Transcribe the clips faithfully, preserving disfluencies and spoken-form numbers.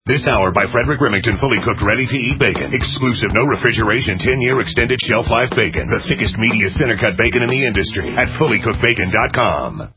This hour by Frederick Remington, fully cooked, ready-to-eat bacon. Exclusive, no refrigeration, ten-year extended shelf life bacon. The thickest, meatiest center-cut bacon in the industry at fully cooked bacon dot com.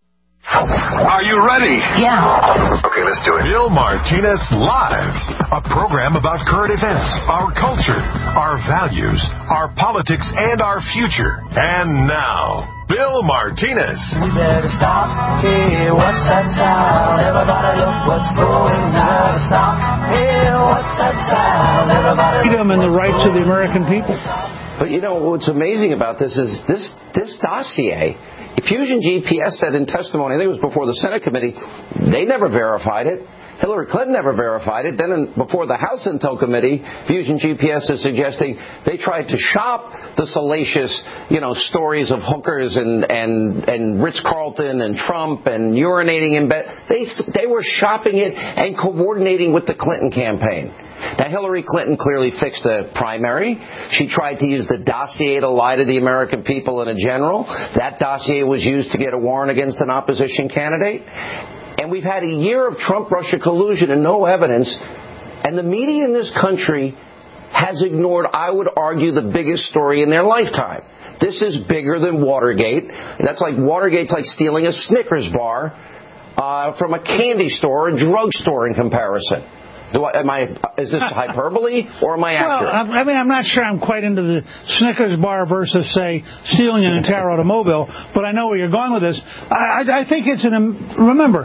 Are you ready? Yeah. Okay, let's do it. Bill Martinez Live, a program about current events, our culture, our values, our politics, and our future. And now, Bill Martinez. We better stop. Hey, what's that sound? Everybody look what's going on. Stop. Hey, what's that sound? Everybody freedom and the rights of the American people. But you know what's amazing about this is this this dossier. Fusion G P S said in testimony, I think it was before the Senate committee, they never verified it. Hillary Clinton never verified it. Then in, before the House Intel Committee, Fusion G P S is suggesting they tried to shop the salacious, you know, stories of hookers and, and, and Ritz-Carlton and Trump and urinating in bed. They, they were shopping it and coordinating with the Clinton campaign. Now, Hillary Clinton clearly fixed the primary. She tried to use the dossier to lie to the American people in a general. That dossier was used to get a warrant against an opposition candidate. And we've had a year of Trump-Russia collusion and no evidence. And the media in this country has ignored, I would argue, the biggest story in their lifetime. This is bigger than Watergate. That's like Watergate's like stealing a Snickers bar uh, from a candy store or a drugstore in comparison. Do I, am I, is this hyperbole or am I accurate? Well, I mean, I'm not sure I'm quite into the Snickers bar versus, say, stealing an entire automobile, but I know where you're going with this. I, I, I think it's an, remember,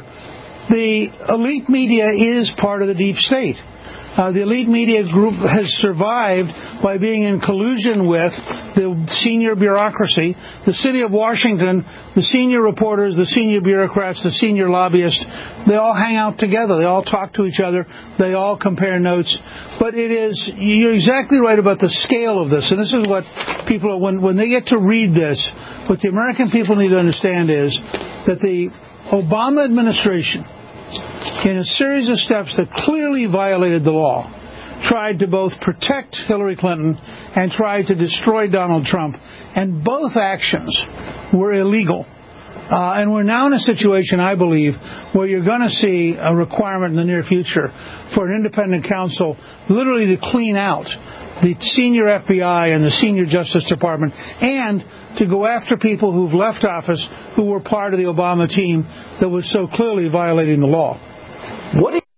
the elite media is part of the deep state. Uh, the elite media group has survived by being in collusion with the senior bureaucracy, the city of Washington, the senior reporters, the senior bureaucrats, the senior lobbyists. They all hang out together. They all talk to each other. They all compare notes. But it is, you're exactly right about the scale of this. And this is what people, when, when they get to read this, what the American people need to understand is that the Obama administration, in a series of steps that clearly violated the law, tried to both protect Hillary Clinton and tried to destroy Donald Trump. And both actions were illegal. Uh, and we're now in a situation, I believe, where you're going to see a requirement in the near future for an independent counsel literally to clean out the senior F B I and the senior Justice Department and to go after people who've left office who were part of the Obama team that was so clearly violating the law. What do you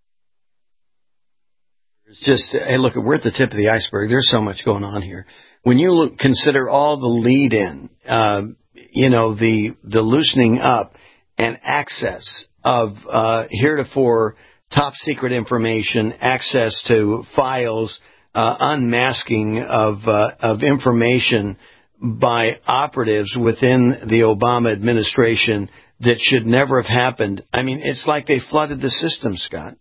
It's just, hey, look, we're at the tip of the iceberg. There's so much going on here. When you look, consider all the lead-in, uh, you know, the the loosening up and access of uh, heretofore top-secret information, access to files, uh, unmasking of uh, of information by operatives within the Obama administration that should never have happened. I mean, it's like they flooded the system, Scott.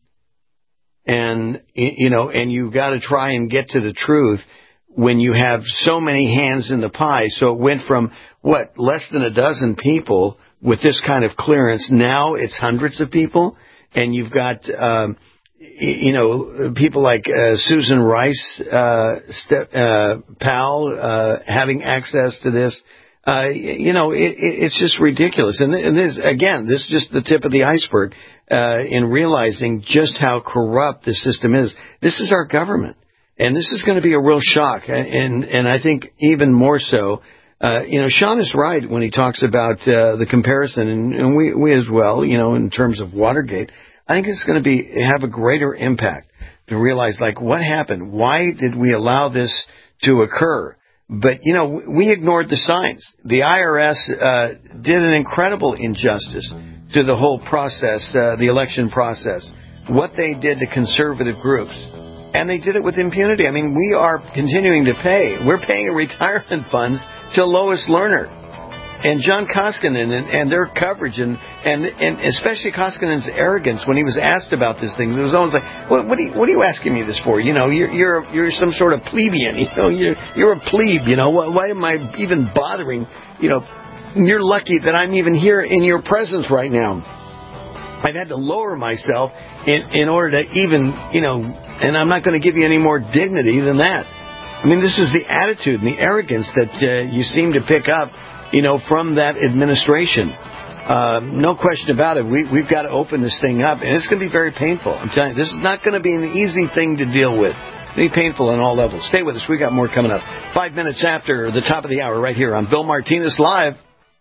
And, you know, and you've got to try and get to the truth when you have so many hands in the pie. So it went from, what, less than a dozen people with this kind of clearance. Now it's hundreds of people. And you've got, um, you know, people like uh, Susan Rice, uh, Ste- uh, Powell, uh, having access to this. Uh, you know, it, it's just ridiculous. And, and this, again, this is just the tip of the iceberg uh, in realizing just how corrupt the system is. This is our government. And this is going to be a real shock. And, and I think even more so, uh, you know, Sean is right when he talks about uh, the comparison, and, and we, we as well, you know, in terms of Watergate. I think it's going to be have a greater impact to realize, like, what happened? Why did we allow this to occur? But, you know, we ignored the signs. The I R S uh, did an incredible injustice to the whole process, uh, the election process, what they did to conservative groups. And they did it with impunity. I mean, we are continuing to pay. We're paying retirement funds to Lois Lerner and John Koskinen and, and their coverage, and, and, and especially Koskinen's arrogance when he was asked about these things. It was always like, what, what, are you, what are you asking me this for? You know, you're you're you're some sort of plebeian. You know, you're you're a plebe. You know, why, why am I even bothering? You know, you're lucky that I'm even here in your presence right now. I've had to lower myself in in order to even, you know, and I'm not going to give you any more dignity than that. I mean, this is the attitude and the arrogance that uh, you seem to pick up, you know, from that administration. Uh, no question about it. We, we've got to open this thing up, and it's going to be very painful. I'm telling you, this is not going to be an easy thing to deal with. It's going to be painful on all levels. Stay with us. We got more coming up. Five minutes after the top of the hour right here on Bill Martinez Live.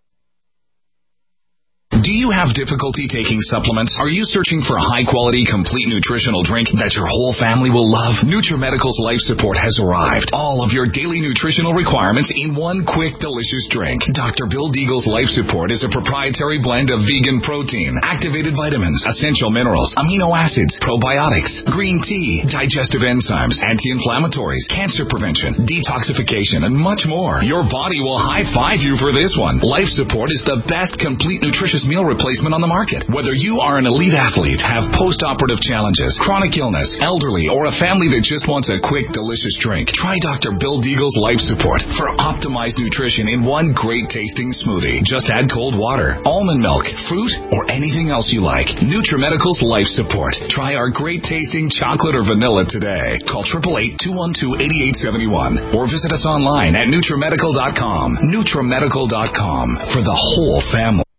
Do you have difficulty taking supplements? Are you searching for a high-quality, complete nutritional drink that your whole family will love? NutriMedical's Life Support has arrived. All of your daily nutritional requirements in one quick, delicious drink. Doctor Bill Deagle's Life Support is a proprietary blend of vegan protein, activated vitamins, essential minerals, amino acids, probiotics, green tea, digestive enzymes, anti-inflammatories, cancer prevention, detoxification, and much more. Your body will high-five you for this one. Life Support is the best complete nutritious meal replacement on the market. Whether you are an elite athlete, have post-operative challenges, chronic illness, elderly, or a family that just wants a quick, delicious drink, try Doctor Bill Deagle's Life Support for optimized nutrition in one great-tasting smoothie. Just add cold water, almond milk, fruit, or anything else you like. NutriMedical's Life Support. Try our great-tasting chocolate or vanilla today. Call eight eight eight, two one two, eight eight seven one or visit us online at NutriMedical dot com. NutriMedical dot com for the whole family.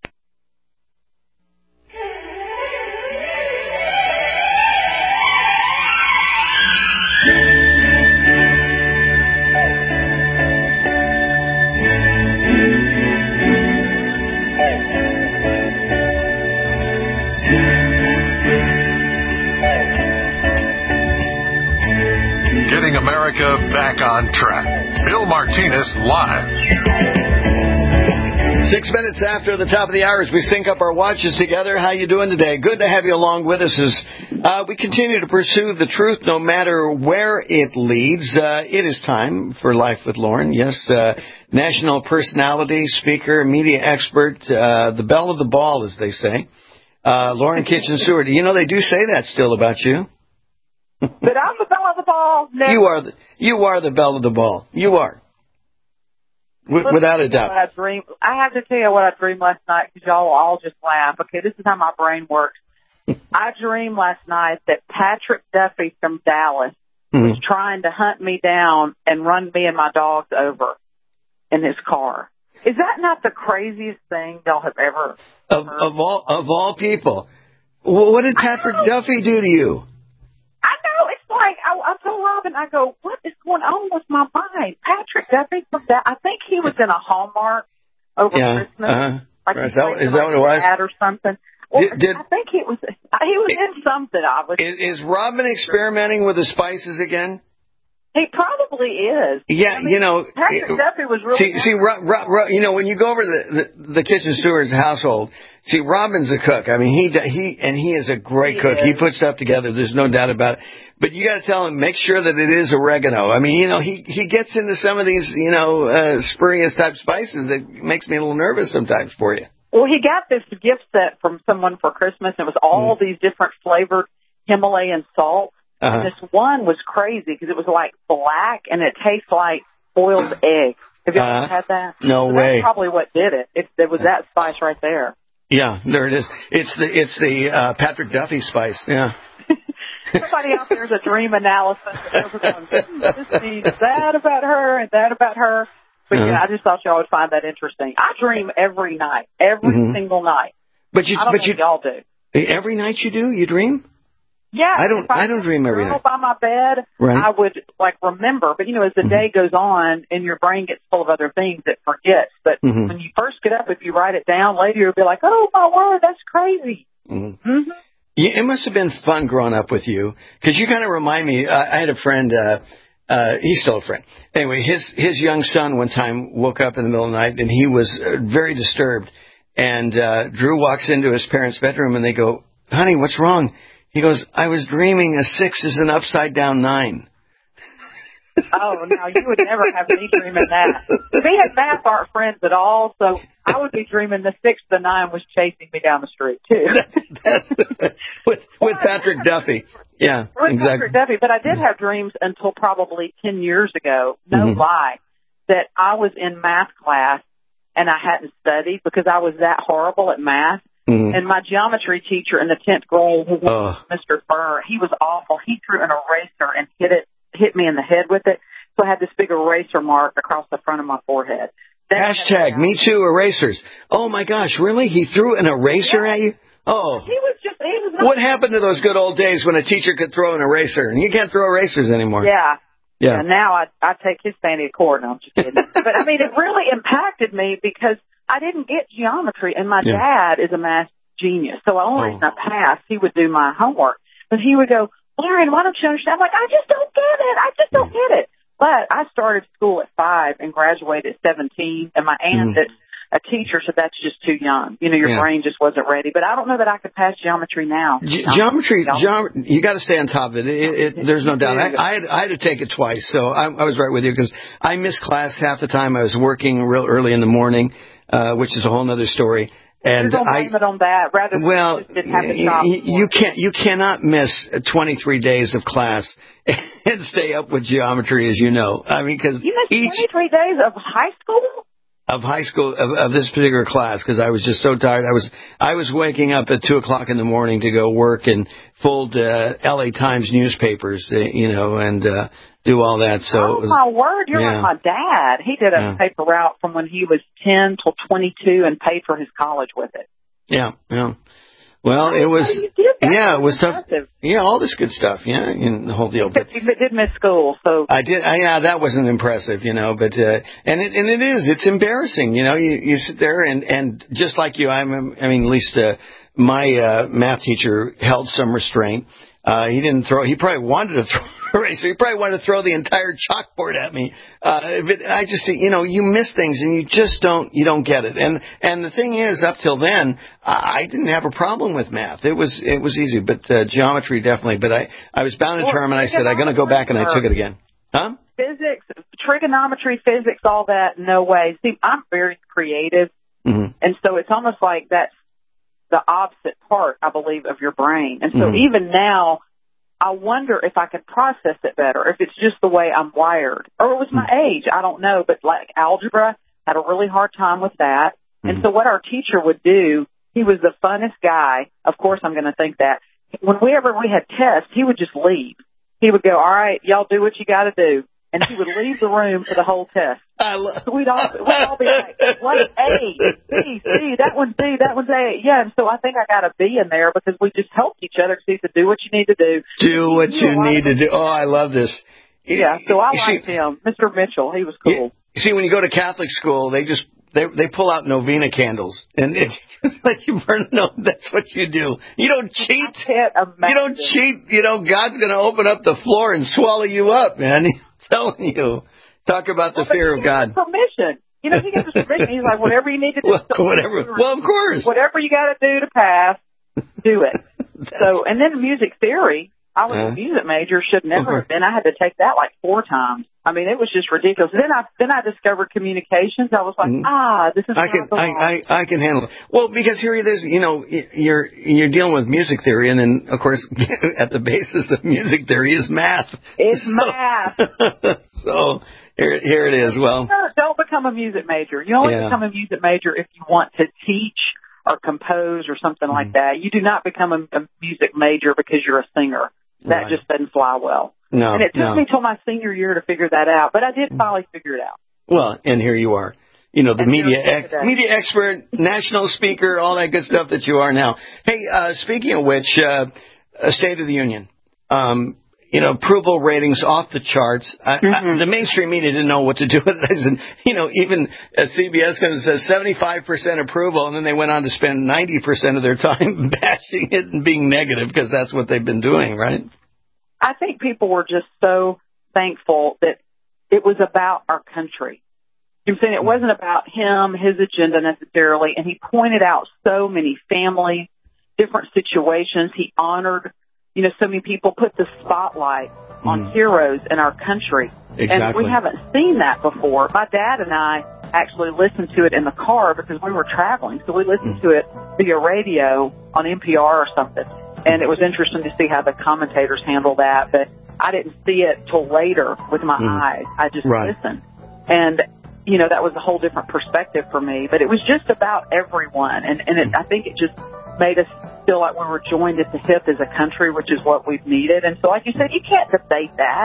America back on track. Bill Martinez Live. Six minutes after the top of the hour as we sync up our watches together. How you doing today? Good to have you along with us as uh, we continue to pursue the truth no matter where it leads. Uh, it is time for Life with Lauren. Yes, uh, national personality, speaker, media expert, uh, the belle of the ball, as they say. Uh, Lauren Kitchen Stewart. You know, they do say that still about you. But I'm the belle of the ball. Never. You are the, you are the belle of the ball. You are. W- without a doubt. I, dream, I have to tell you what I dreamed last night because y'all will all just laugh. Okay, this is how my brain works. I dreamed last night that Patrick Duffy from Dallas mm-hmm. was trying to hunt me down and run me and my dogs over in his car. Is that not the craziest thing y'all have ever of, heard? Of all, of all people. Well, what did Patrick Duffy do to you? I know. It's like, I, I told Robin, I go, what is going on with my mind? Patrick Duffy from that. I think he was in a Hallmark over yeah, Christmas. Uh-huh. Like is that, is that what it was? Or something. Well, did, did, I think he was, he was it, in something. I was. Is, is Robin experimenting with the spices again? He probably is. Yeah, I mean, you know. Patrick Duffy was really. See, see Ro, Ro, Ro, you know, when you go over the, the, the kitchen steward's household, see, Robin's a cook. I mean, he he and he is a great he cook. Is. He puts stuff together. There's no doubt about it. But you got to tell him, make sure that it is oregano. I mean, you know, he he gets into some of these, you know, uh, spurious type spices that makes me a little nervous sometimes for you. Well, he got this gift set from someone for Christmas. It was all mm. these different flavored Himalayan salts. Uh-huh. And this one was crazy because it was like black and it tastes like boiled egg. Have you uh-huh. ever had that? No so way. That's probably what did it. It, it was that spice right there. Yeah, there it is. It's the it's the uh, Patrick Duffy spice. Yeah. Somebody out there is a dream analysis. And going, this means that about her and that about her. But uh-huh. yeah, I just thought y'all would find that interesting. I dream every night, every mm-hmm. single night. But you, I don't but know you, if y'all do. Every night you do? You dream? Yeah. I don't. I, I don't dream every night. By my bed, right. I would like remember. But you know, as the mm-hmm. day goes on, and your brain gets full of other things, it forgets. But mm-hmm. when you first get up, if you write it down later, you'll be like, "Oh my word, that's crazy." Mm-hmm. Mm-hmm. Yeah, it must have been fun growing up with you because you kind of remind me. Uh, I had a friend. Uh, Uh, he's still a friend. Anyway, his his young son one time woke up in the middle of the night and he was uh, very disturbed. And uh, Drew walks into his parents' bedroom and they go, "Honey, what's wrong?" He goes, "I was dreaming a six is an upside down nine." Oh, no, you would never have me dreaming that. Me and Matt aren't friends at all, so I would be dreaming the six, the nine was chasing me down the street, too. with with Patrick Duffy. Yeah, with exactly. Patrick Duffy, but I did have dreams until probably ten years ago, no mm-hmm. lie, that I was in math class and I hadn't studied because I was that horrible at math. Mm-hmm. And my geometry teacher in the tenth grade, his name was Mister Burr, he was awful. He threw an eraser and hit it. hit me in the head with it, so I had this big eraser mark across the front of my forehead. Hashtag Me Too Erasers. Oh, my gosh, really? He threw an eraser yeah. at you? Oh. He was just, he was What happened to those good old days when a teacher could throw an eraser? And you can't throw erasers anymore. Yeah. Yeah. And now I, I take his standing accord. No, I'm just kidding. But, I mean, it really impacted me because I didn't get geometry, and my yeah. dad is a math genius. So the only oh. reason I passed, he would do my homework. But he would go, Lauren, why don't you understand? I'm like, I just don't get it. I just don't get it. But I started school at five and graduated at seventeen, and my aunt, mm-hmm. a teacher, said that's just too young. You know, your yeah. brain just wasn't ready. But I don't know that I could pass geometry now. Ge- geometry, geometry, you got to stay on top of it. it, it there's no doubt. I, I, had, I had to take it twice, so I, I was right with you because I missed class half the time. I was working real early in the morning, uh, which is a whole other story. And don't blame I, it on that. Rather, well, just didn't have the job you, you can't, you cannot miss twenty-three days of class and stay up with geometry, as you know. I mean, because you missed each twenty-three days of high school. Of high school of, of this particular class because I was just so tired. I was I was waking up at two o'clock in the morning to go work and fold uh, L A Times newspapers, uh, you know, and uh, do all that. So oh it was, my word, you're yeah. like my dad. He did a yeah. paper route from when he was ten till twenty-two and paid for his college with it. Yeah, yeah. Well, it was, yeah, it was tough. Yeah, all this good stuff, yeah, and the whole deal. But you did miss school, so. I did, I, yeah, that wasn't impressive, you know, but, uh, and it, and it is, it's embarrassing, you know, you, you sit there and, and just like you, I'm, I mean, at least, uh, my, uh, math teacher held some restraint. Uh, he didn't throw, he probably wanted to throw an eraser. He probably wanted to throw the entire chalkboard at me. Uh, but I just, you know, you miss things and you just don't, you don't get it. And, and the thing is, up till then, I didn't have a problem with math. It was, it was easy, but, uh, geometry definitely. But I, I was bound and determined. I said, I'm going to go back, and I took it again. Huh? Physics, trigonometry, physics, all that, no way. See, I'm very creative. Mm-hmm. And so it's almost like that's the opposite part, I believe, of your brain. And so mm-hmm. even now, I wonder if I could process it better, if it's just the way I'm wired. Or it was my mm-hmm. age, I don't know. But like algebra, had a really hard time with that. Mm-hmm. And so what our teacher would do, he was the funnest guy. Of course I'm going to think that. Whenever we had tests, he would just leave. He would go, all right, y'all do what you got to do. And he would leave the room for the whole test. I love so we'd all, we'd all be like, what A, B, C, that one's D, that one's A. Yeah, and so I think I got a B in there because we just helped each other to do what you need to do. Do what you, you need to do. Oh, I love this. Yeah, so I liked him. Mister Mitchell, he was cool. You see, when you go to Catholic school, they just, they they pull out novena candles. And it's just like you burn, no, that's what you do. You don't cheat. I can't imagine. You don't cheat. You know, God's going to open up the floor and swallow you up, man. Telling you. Talk about the well, fear of God. Permission. You know, he gives us permission. He's like, whatever you need to do. Well, whatever. Well, of course. Whatever you got to do to pass, do it. So, and then music theory. I was uh, a music major. Should never okay. have been. I had to take that like four times. I mean, it was just ridiculous. Then I then I discovered communications. I was like, mm-hmm. ah, this is. I can I, I I can handle it. Well, because here it is. You know, you're you're dealing with music theory, and then of course at the basis of music theory is math. It's so, math. So here here it is. Well, don't become a music major. You only yeah. become a music major if you want to teach or compose or something mm-hmm. like that. You do not become a, a music major because you're a singer. That right. just doesn't fly well. No, and it took no. me till my senior year to figure that out, but I did finally figure it out. Well, and here you are. You know, the and media ex- media expert, national speaker, all that good stuff that you are now. Hey, uh, speaking of which, uh, a State of the Union. Um, you know, approval ratings off the charts. I, mm-hmm. I, the mainstream media didn't know what to do with it. I said, you know, even uh, C B S comes and says seventy-five percent approval, and then they went on to spend ninety percent of their time bashing it and being negative because that's what they've been doing, right? I think people were just so thankful that it was about our country. You know what I'm saying? It wasn't about him, his agenda necessarily, and he pointed out so many families, different situations. He honored, you know, so many people, put the spotlight on mm. heroes in our country. Exactly. And we haven't seen that before. My dad and I actually listened to it in the car because we were traveling, so we listened mm. to it via radio on N P R or something. And it was interesting to see how the commentators handle that, but I didn't see it till later with my mm. eyes. I just right. listened. And, you know, that was a whole different perspective for me. But it was just about everyone. And, and it, I think it just made us feel like we were joined at the hip as a country, which is what we've needed. And so, like you said, you can't debate that.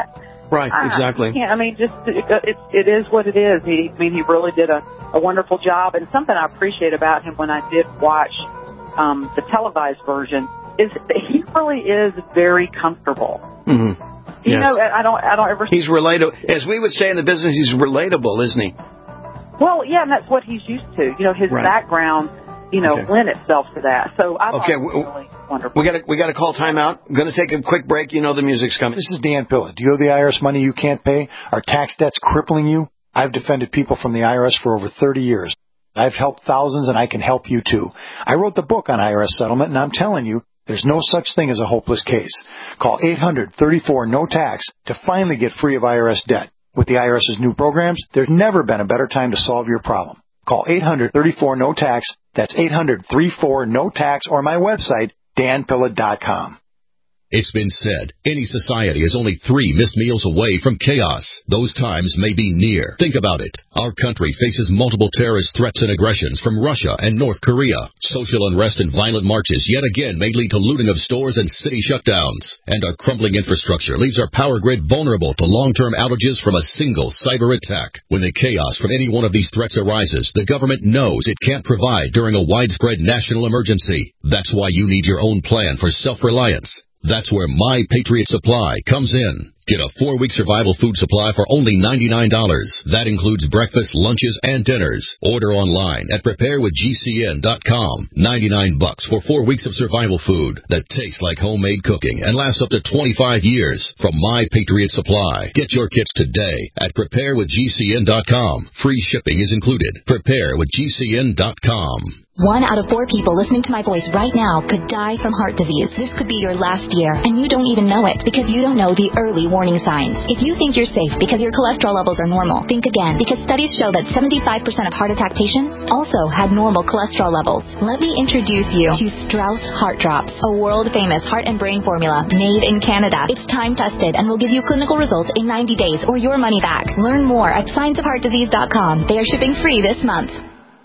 Right, exactly. I, I mean, just it, it, it is what it is. He, I mean, he really did a, a wonderful job. And something I appreciate about him when I did watch um, the televised version is that he really is very comfortable. Mm-hmm. You yes. know, I don't, I don't ever. He's relatable, as we would say in the business. He's relatable, isn't he? Well, yeah, and that's what he's used to. You know, his right. background, you know, okay. lent itself to that. So I thought okay. it was really wonderful. We got to we got to call time out. I'm going to take a quick break. You know the music's coming. This is Dan Pilla. Do you owe the I R S money you can't pay? Are tax debts crippling you? I've defended people from the I R S for over thirty years. I've helped thousands, and I can help you too. I wrote the book on I R S settlement, and I'm telling you, there's no such thing as a hopeless case. Call eight hundred thirty-four no tax to finally get free of I R S debt. With the IRS's new programs, there's never been a better time to solve your problem. Call eight hundred thirty-four no tax. That's eight hundred thirty-four no tax, or my website, dan pilla dot com. It's been said, any society is only three missed meals away from chaos. Those times may be near. Think about it. Our country faces multiple terrorist threats and aggressions from Russia and North Korea. Social unrest and violent marches yet again may lead to looting of stores and city shutdowns. And our crumbling infrastructure leaves our power grid vulnerable to long-term outages from a single cyber attack. When the chaos from any one of these threats arises, the government knows it can't provide during a widespread national emergency. That's why you need your own plan for self-reliance. That's where My Patriot Supply comes in. Get a four-week survival food supply for only ninety-nine dollars. That includes breakfast, lunches, and dinners. Order online at prepare with G C N dot com. ninety-nine bucks for four weeks of survival food that tastes like homemade cooking and lasts up to twenty-five years from My Patriot Supply. Get your kits today at prepare with G C N dot com. Free shipping is included. prepare with G C N dot com. One out of four people listening to my voice right now could die from heart disease. This could be your last year, and you don't even know it because you don't know the early warning signs. If you think you're safe because your cholesterol levels are normal, think again, because studies show that seventy-five percent of heart attack patients also had normal cholesterol levels. Let me introduce you to Strauss Heart Drops, a world-famous heart and brain formula made in Canada. It's time-tested and will give you clinical results in ninety days or your money back. Learn more at signs of heart disease dot com. They are shipping free this month.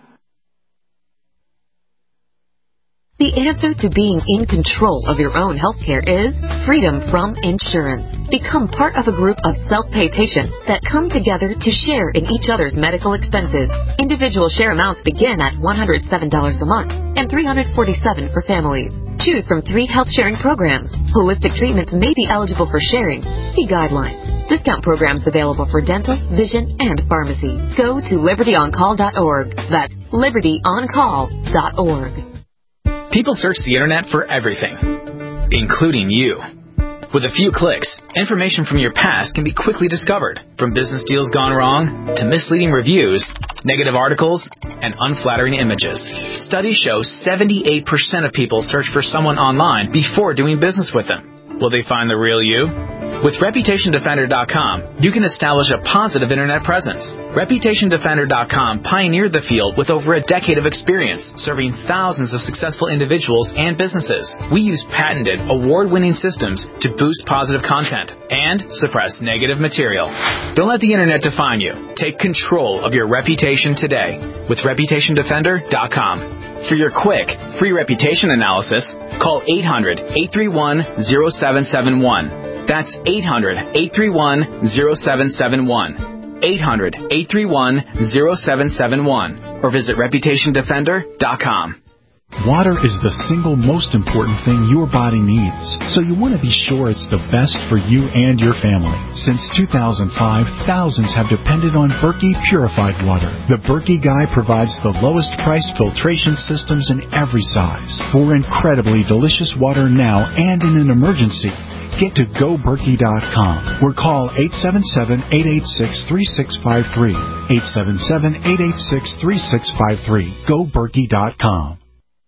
The answer to being in control of your own healthcare is freedom from insurance. Become part of a group of self-pay patients that come together to share in each other's medical expenses. Individual share amounts begin at one hundred seven dollars a month and three hundred forty-seven dollars for families. Choose from three health sharing programs. Holistic treatments may be eligible for sharing. See guidelines. Discount programs available for dental, vision, and pharmacy. Go to liberty on call dot org. That's liberty on call dot org. People search the internet for everything, including you. With a few clicks, information from your past can be quickly discovered, from business deals gone wrong to misleading reviews, negative articles, and unflattering images. Studies show seventy-eight percent of people search for someone online before doing business with them. Will they find the real you? With reputation defender dot com, you can establish a positive internet presence. reputation defender dot com pioneered the field with over a decade of experience, serving thousands of successful individuals and businesses. We use patented, award-winning systems to boost positive content and suppress negative material. Don't let the internet define you. Take control of your reputation today with reputation defender dot com. For your quick, free reputation analysis, call eight hundred, eight three one, zero seven seven one. That's eight hundred, eight three one, zero seven seven one. eight hundred, eight three one, zero seven seven one. Or visit reputation defender dot com. Water is the single most important thing your body needs, so you want to be sure it's the best for you and your family. Since two thousand five, thousands have depended on Berkey purified water. The Berkey Guy provides the lowest priced filtration systems in every size for incredibly delicious water now and in an emergency. Get to go berkey dot com or call eight seven seven, eight eight six, three six five three. eight seven seven, eight eight six, three six five three. go berkey dot com.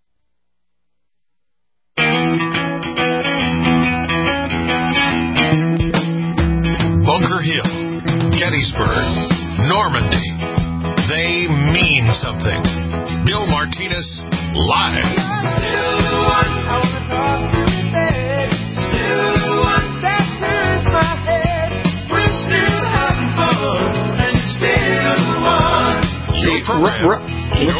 Bunker Hill, Gettysburg, Normandy. They mean something. Bill Martinez, live. Still the one I want to talk to today. Still the one that turns my head. We're still having fun, and it's still the one. Your program, your call.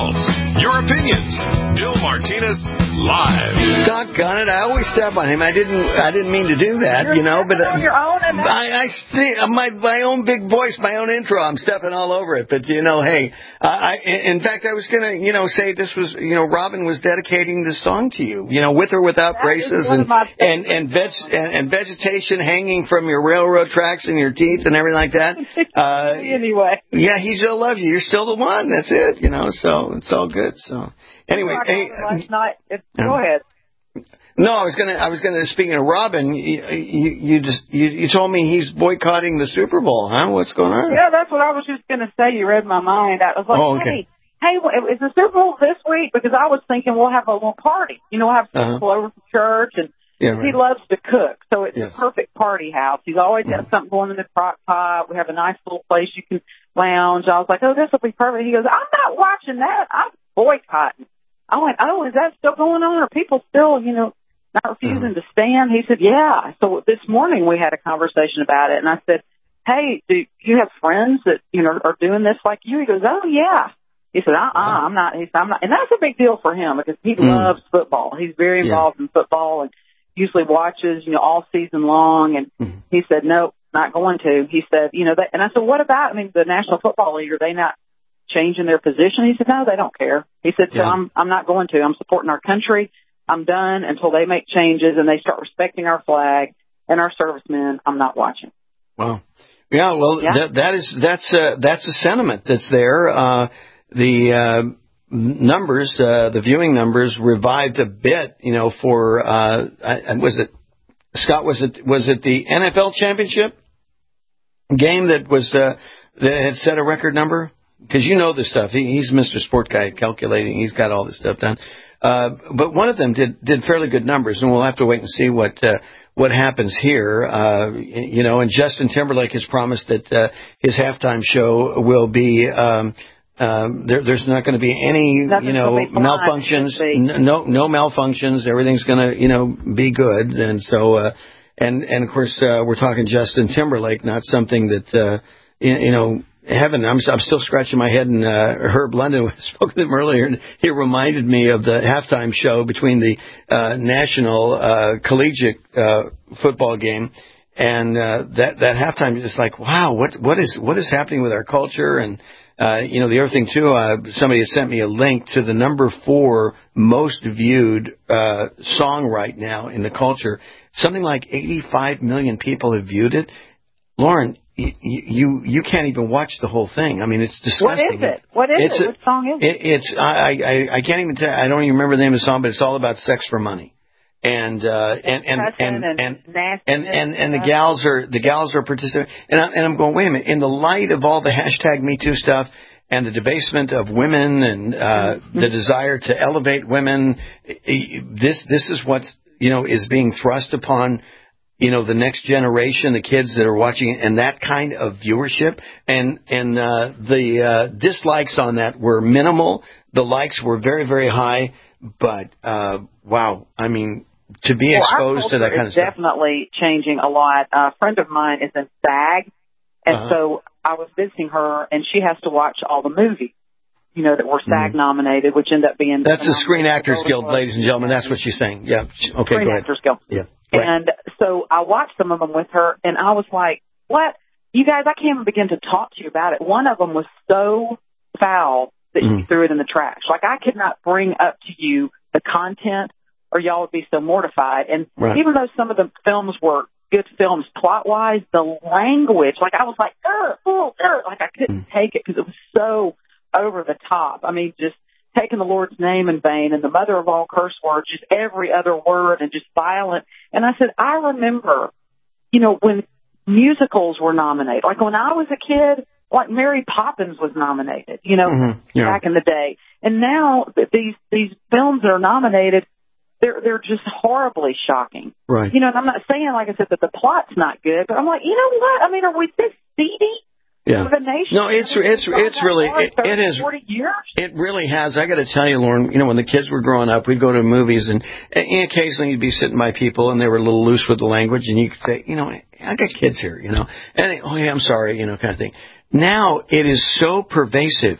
calls, your opinions. Bill Martinez live. Doggone it! I always step on him. I didn't. I didn't mean to do that, You're you know. But on your own and I, I see my my own big voice, my own intro. I'm stepping all over it. But you know, hey, I. In fact, I was gonna, you know, say this was, you know, Robin was dedicating this song to you. You know, with or without that braces and and and, veg, and and vegetation hanging from your railroad tracks in your teeth and everything like that. Uh, anyway. Yeah, he still loves you. You're still the one. That's it. You know, so it's all good. So anyway, hey, last night. It's, go ahead. No, I was gonna. I was gonna. Speaking of Robin, you you, you just you, you told me he's boycotting the Super Bowl, huh? What's going on? Yeah, that's what I was just gonna say. You read my mind. I was like, oh, okay. hey, hey, is the Super Bowl this week? Because I was thinking we'll have a little party. You know, we'll have some uh-huh. people over from church, and yeah, right. he loves to cook, so it's yes. a perfect party house. He's always got mm-hmm. something going in the crock pot. We have a nice little place you can lounge. I was like, oh, this will be perfect. He goes, I'm not watching that. I'm boycotting. I went, oh, is that still going on? Are people still, you know, not refusing to stand? He said, yeah. So this morning we had a conversation about it, and I said, hey, do you have friends that, you know, are doing this like you? He goes, oh, yeah. He said, uh-uh, I'm not. He said, I'm not. And that's a big deal for him because he mm. loves football. He's very involved yeah. in football and usually watches, you know, all season long. And mm. he said, nope, not going to. He said, you know, that, and I said, what about, I mean, the National Football League, are they not changing their position? He said, no, they don't care. He said, so yeah. I'm, I'm not going to. I'm supporting our country. I'm done until they make changes and they start respecting our flag and our servicemen. I'm not watching. Wow. Yeah, well, yeah. That, that is, that's a, that's a sentiment that's there. Uh, the, uh, numbers, uh, the viewing numbers revived a bit, you know, for, uh, was it, Scott, was it, was it the N F L championship game that was, uh, that had set a record number? Because you know this stuff. He, he's Mister Sport Guy calculating. He's got all this stuff done. Uh, but one of them did, did fairly good numbers, and we'll have to wait and see what, uh, what happens here. Uh, you know, and Justin Timberlake has promised that, uh, his halftime show will be, um, um, there, there's not going to be any, Nothing's you know, malfunctions, no, no malfunctions. Everything's going to, you know, be good. And so, uh, and, and of course, uh, we're talking Justin Timberlake, not something that, uh, you, you know, heaven, I'm, I'm still scratching my head, and uh, Herb London spoke to him earlier, and he reminded me of the halftime show between the uh, national uh, collegiate uh, football game, and uh, that that halftime is like, wow, what what is what is happening with our culture? And uh, you know, the other thing too, uh, somebody has sent me a link to the number four most viewed uh, song right now in the culture. Something like eighty-five million people have viewed it. Lauren, You, you you can't even watch the whole thing. I mean, it's disgusting. What is it? What is it's it? A, what song is it? it it's I, I I can't even tell. I don't even remember the name of the song, but it's all about sex for money. And uh and and and and and, and and and the gals are the gals are participating. And I, and I'm going, wait a minute. In the light of all the hashtag Me Too stuff and the debasement of women and uh mm-hmm. the desire to elevate women, this this is what, you know, is being thrust upon, you know, the next generation, the kids that are watching it, and that kind of viewership. And and uh, the uh, dislikes on that were minimal. The likes were very, very high. But, uh, wow, I mean, to be well, exposed to that kind of stuff. Definitely changing a lot. A friend of mine is in SAG, and uh-huh. so I was visiting her, and she has to watch all the movies, you know, that were SAG mm-hmm. nominated, which end up being... That's the Screen Actors Guild, ladies and gentlemen. That's what she's saying. Yeah. Okay, Screen go ahead. Actors Guild. Yeah. Right. And so I watched some of them with her, and I was like, what? You guys, I can't even begin to talk to you about it. One of them was so foul that mm-hmm. you threw it in the trash. Like, I could not bring up to you the content, or y'all would be so mortified. And right. even though some of the films were good films plot-wise, the language, like, I was like, er, oh, er, like, I couldn't mm-hmm. take it because it was so over the top. I mean, just taking the Lord's name in vain and the mother of all curse words, just every other word, and just violent. And I said, I remember, you know, when musicals were nominated, like when I was a kid, like Mary Poppins was nominated, you know, mm-hmm. yeah. back in the day. And now these these films that are nominated, they're they're just horribly shocking. Right. You know, and I'm not saying, like I said, that the plot's not good, but I'm like, you know what? I mean, are we this seedy? Yeah. The nation? No, it's it's it's really it, it is. forty years? It really has. I got to tell you, Lauren. You know, when the kids were growing up, we'd go to movies, and, and occasionally you'd be sitting by people, and they were a little loose with the language, and you could say, you know, I got kids here, you know, and they, oh yeah, I'm sorry, you know, kind of thing. Now it is so pervasive.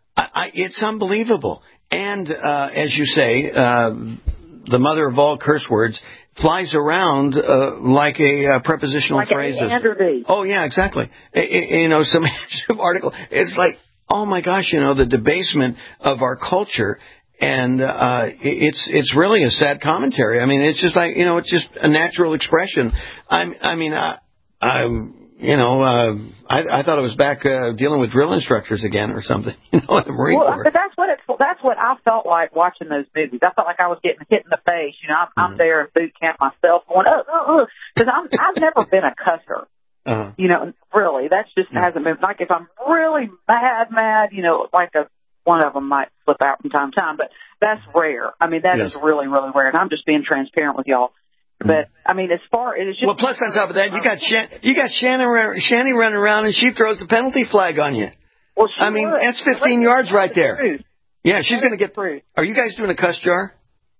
I, I, it's unbelievable. And uh, as you say, uh, the mother of all curse words flies around uh, like a uh, prepositional like phrase. Like oh, yeah, exactly. I, I, you know, some article. It's like, oh, my gosh, you know, the debasement of our culture. And uh, it's it's really a sad commentary. I mean, it's just like, you know, it's just a natural expression. I'm, I mean, I, I'm... You know, uh, I, I thought it was back uh, dealing with drill instructors again or something. You know, in the Marine well, Corps. But that's what it's, that's what I felt like watching those movies. I felt like I was getting hit in the face. You know, I'm, mm-hmm. I'm there in boot camp myself, going, oh, oh, oh, because I'm I've never been a cusser. Uh-huh. You know, really, that's just yeah. hasn't been like if I'm really mad, mad. You know, like a one of them might slip out from time to time, but that's rare. I mean, that yes. is really, really rare. And I'm just being transparent with y'all. But I mean, as far as just well, plus on top of that, you got Shan- you got Shannon Shanny running around and she throws the penalty flag on you. Well, she I mean, would. that's fifteen yards right there. Truth. Yeah, she's going to get. Truth. Are you guys doing a cuss jar?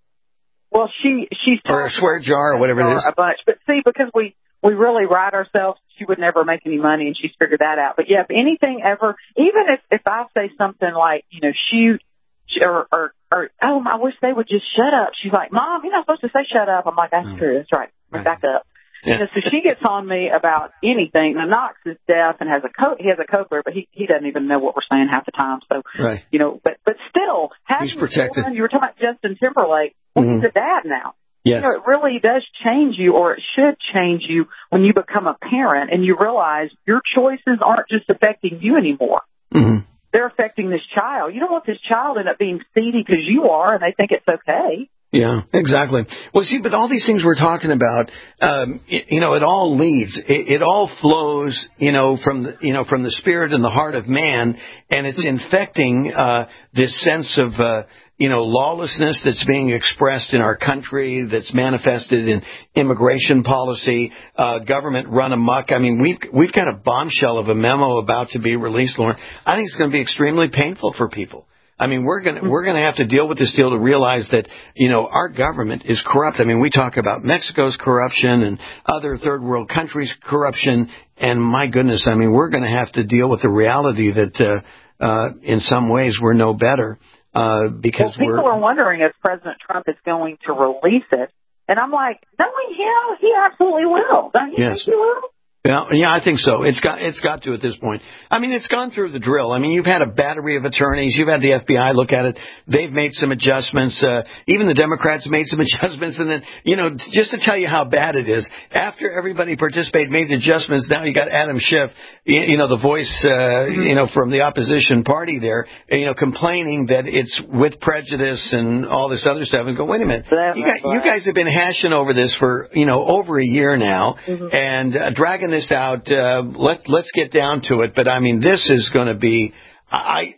Well, she she's or a swear jar or whatever it is. A bunch, but see, because we we really ride ourselves, she would never make any money, and she's figured that out. But yeah, if anything ever, even if if I say something like, you know, shoot. Or, or, or, oh, I wish they would just shut up. She's like, Mom, you're not supposed to say shut up. I'm like, that's oh. true. That's right. right. Back up. Yeah. You know, so she gets on me about anything. Now, Knox is deaf and has a co- he has a cochlear, but he, he doesn't even know what we're saying half the time. So, right. you know, but, but still, having he's protected. Children, you were talking about Justin Timberlake. Well, mm-hmm. he's a dad now. Yes. You know, it really does change you, or it should change you when you become a parent and you realize your choices aren't just affecting you anymore. Mm-hmm. They're affecting this child. You don't want this child to end up being seedy because you are, and they think it's okay. Yeah, exactly. Well, see, but all these things we're talking about, um, it, you know, it all leads, it, it all flows, you know, from the, you know, from the spirit and the heart of man, and it's infecting uh, this sense of, uh, you know, lawlessness that's being expressed in our country, that's manifested in immigration policy, uh, government run amok. I mean, we've we've got a bombshell of a memo about to be released, Lauren. I think it's going to be extremely painful for people. I mean, we're going to, we're going to have to deal with this deal to realize that, you know, our government is corrupt. I mean, we talk about Mexico's corruption and other third world countries' corruption. And my goodness, I mean, we're going to have to deal with the reality that, uh, uh, in some ways we're no better, uh, because well, people we're. are wondering if President Trump is going to release it. And I'm like, knowing him, he absolutely will. Don't you yes. think he will? Yeah, yeah, I think so. It's got it's got to at this point. I mean, it's gone through the drill. I mean, you've had a battery of attorneys. You've had the F B I look at it. They've made some adjustments. Uh, even the Democrats made some adjustments. And then, you know, just to tell you how bad it is, after everybody participated, made the adjustments, now you got Adam Schiff, you, you know, the voice, uh, you know, from the opposition party there, you know, complaining that it's with prejudice and all this other stuff. And go, wait a minute, you guys, you guys have been hashing over this for, you know, over a year now, mm-hmm. and uh, dragging this out. Uh, let let's get down to it. But I mean, this is going to be. I,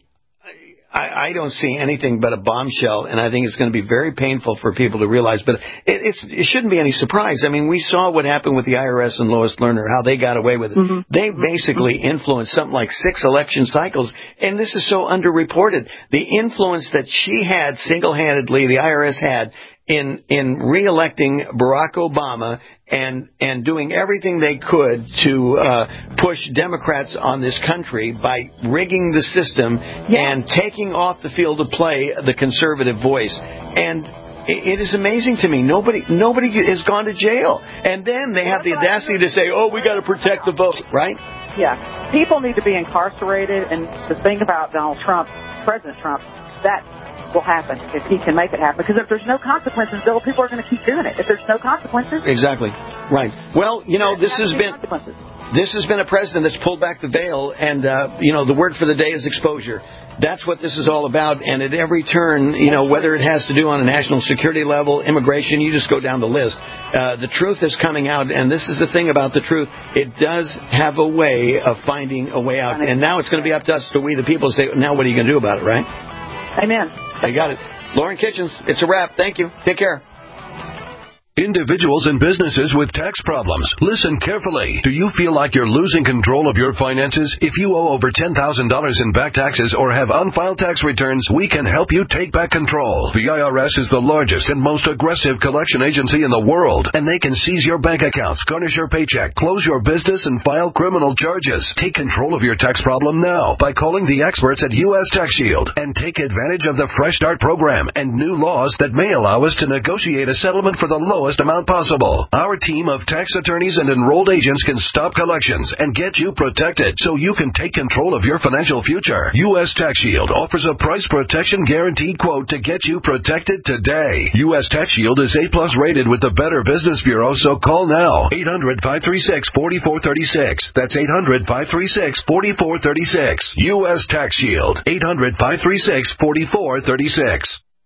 I I don't see anything but a bombshell, and I think it's going to be very painful for people to realize. But it, it's it shouldn't be any surprise. I mean, we saw what happened with the I R S and Lois Lerner, how they got away with it. Mm-hmm. They basically influenced something like six election cycles, and this is so underreported. The influence that she had single-handedly, the I R S had. In in re-electing Barack Obama and and doing everything they could to uh, push Democrats on this country by rigging the system yeah. and taking off the field of play the conservative voice. And it, it is amazing to me. Nobody nobody has gone to jail. And then they have the audacity to say, "Oh, we got to protect the vote," right? Yeah, people need to be incarcerated. And the thing about Donald Trump, President Trump, that. Will happen if he can make it happen. Because if there's no consequences, Bill, people are going to keep doing it. If there's no consequences, exactly right. Well, you know, this has been this has been a president that's pulled back the veil, and uh, you know, the word for the day is exposure. That's what this is all about. And at every turn, you know, whether it has to do on a national security level, immigration, you just go down the list. Uh, the truth is coming out, and this is the thing about the truth. It does have a way of finding a way out. And now it's going to be up to us, to we the people, to say, now what are you going to do about it, right? Amen. I got it. Lauren Kitchens, it's a wrap. Thank you. Take care. Individuals and businesses with tax problems, listen carefully. Do you feel like you're losing control of your finances? If you owe over ten thousand dollars in back taxes or have unfiled tax returns, we can help you take back control. The I R S is the largest and most aggressive collection agency in the world, and they can seize your bank accounts, garnish your paycheck, close your business, and file criminal charges. Take control of your tax problem now by calling the experts at U S Tax Shield and take advantage of the Fresh Start program and new laws that may allow us to negotiate a settlement for the lowest amount possible. Our team of tax attorneys and enrolled agents can stop collections and get you protected so you can take control of your financial future. U S Tax Shield offers a price protection guaranteed quote to get you protected today. U S Tax Shield is A plus rated with the Better Business Bureau, so call now. eight hundred, five three six, four four three six. That's eight hundred, five three six, four four three six. U S Tax Shield. eight hundred, five three six, four four three six.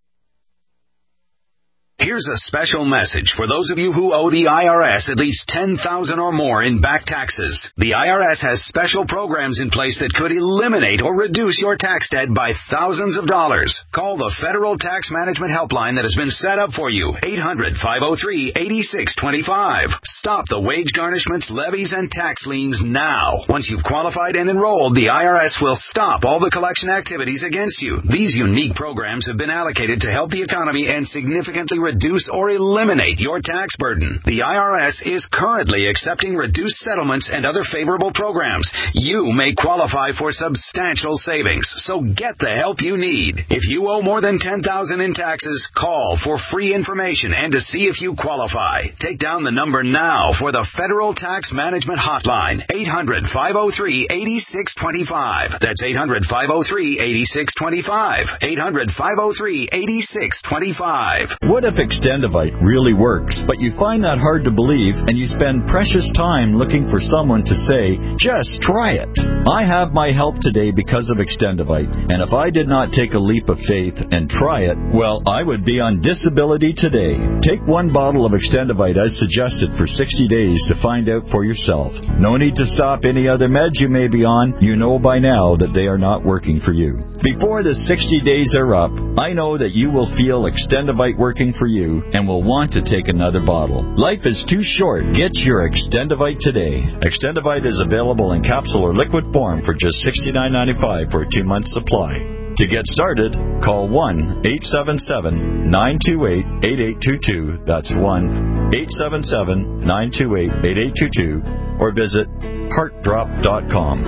Here's a special message for those of you who owe the I R S at least ten thousand dollars or more in back taxes. The I R S has special programs in place that could eliminate or reduce your tax debt by thousands of dollars. Call the Federal Tax Management Helpline that has been set up for you. eight hundred, five oh three, eight six two five. Stop the wage garnishments, levies, and tax liens now. Once you've qualified and enrolled, the I R S will stop all the collection activities against you. These unique programs have been allocated to help the economy and significantly reduce or eliminate your tax burden. The I R S is currently accepting reduced settlements and other favorable programs. You may qualify for substantial savings, so get the help you need. If you owe more than ten thousand dollars in taxes, call for free information and to see if you qualify. Take down the number now for the Federal Tax Management Hotline, eight hundred, five oh three, eight six two five. That's eight hundred, five oh three, eight six two five. eight hundred, five oh three, eight six two five. What if Extendivite really works, but you find that hard to believe and you spend precious time looking for someone to say, just try it? I have my help today because of Extendivite, and if I did not take a leap of faith and try it, well, I would be on disability today. Take one bottle of Extendivite as suggested for sixty days to find out for yourself. No need to stop any other meds you may be on. You know by now that they are not working for you. Before the sixty days are up, I know that you will feel Extendivite working for you and will want to take another bottle. Life is too short. Get your Extendivite today. Extendivite is available in capsule or liquid form for just sixty-nine ninety-five for a two-month supply. To get started, call one eight seven seven, nine two eight, eight eight two two. That's one eight seven seven, nine two eight, eight eight two two. Or visit heart drop dot com.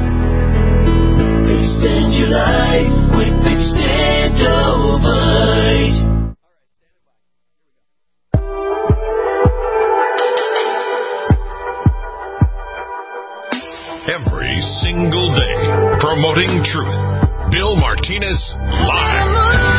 Extend your life with Extendivite. Every single day, promoting truth. Bill Martinez Live.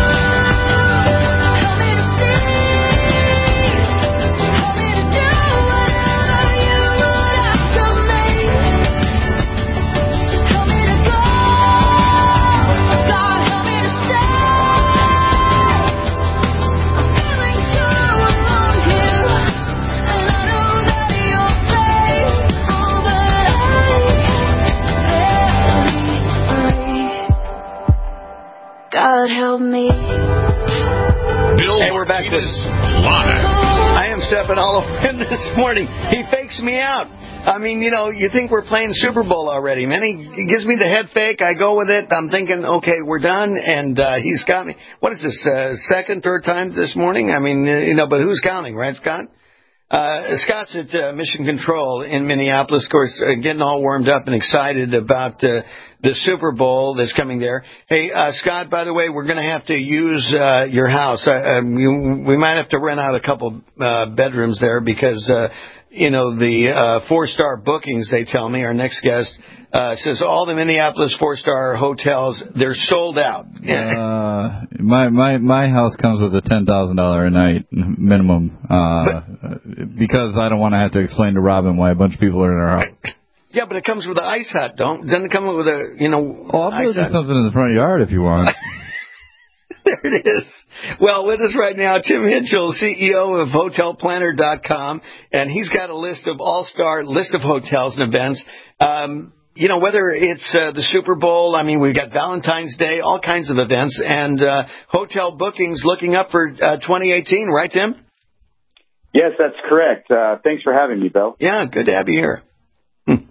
God help me. Bill hey, we're back with Live. I am stepping all over him this morning. He fakes me out. I mean, you know, you think we're playing Super Bowl already, man. He, he gives me the head fake. I go with it. I'm thinking, okay, we're done. And uh, he's got me. What is this, uh, second, third time this morning? I mean, uh, you know, but who's counting, right, Scott? Uh, Scott's at uh, Mission Control in Minneapolis, of course, uh, getting all warmed up and excited about uh, the Super Bowl that's coming there. Hey, uh, Scott, by the way, we're going to have to use uh, your house. Uh, um, you, we might have to rent out a couple uh, bedrooms there because, uh, you know, the uh, four-star bookings, they tell me, our next guest, uh, says all the Minneapolis four-star hotels, they're sold out. uh, my my my house comes with a ten thousand dollars a night minimum uh, but, because I don't want to have to explain to Robin why a bunch of people are in our house. Yeah, but it comes with an ice hut, don't? Doesn't it come with a, you know, oh, I'll put something in the front yard if you want. There it is. Well, with us right now, Tim Hinchell, C E O of hotel planner dot com, and he's got a list of all-star list of hotels and events. Um, you know, whether it's uh, the Super Bowl, I mean, we've got Valentine's Day, all kinds of events, and uh, hotel bookings looking up for uh, twenty eighteen, right, Tim? Yes, that's correct. Uh, thanks for having me, Bill. Yeah, good to have you here. Hmm.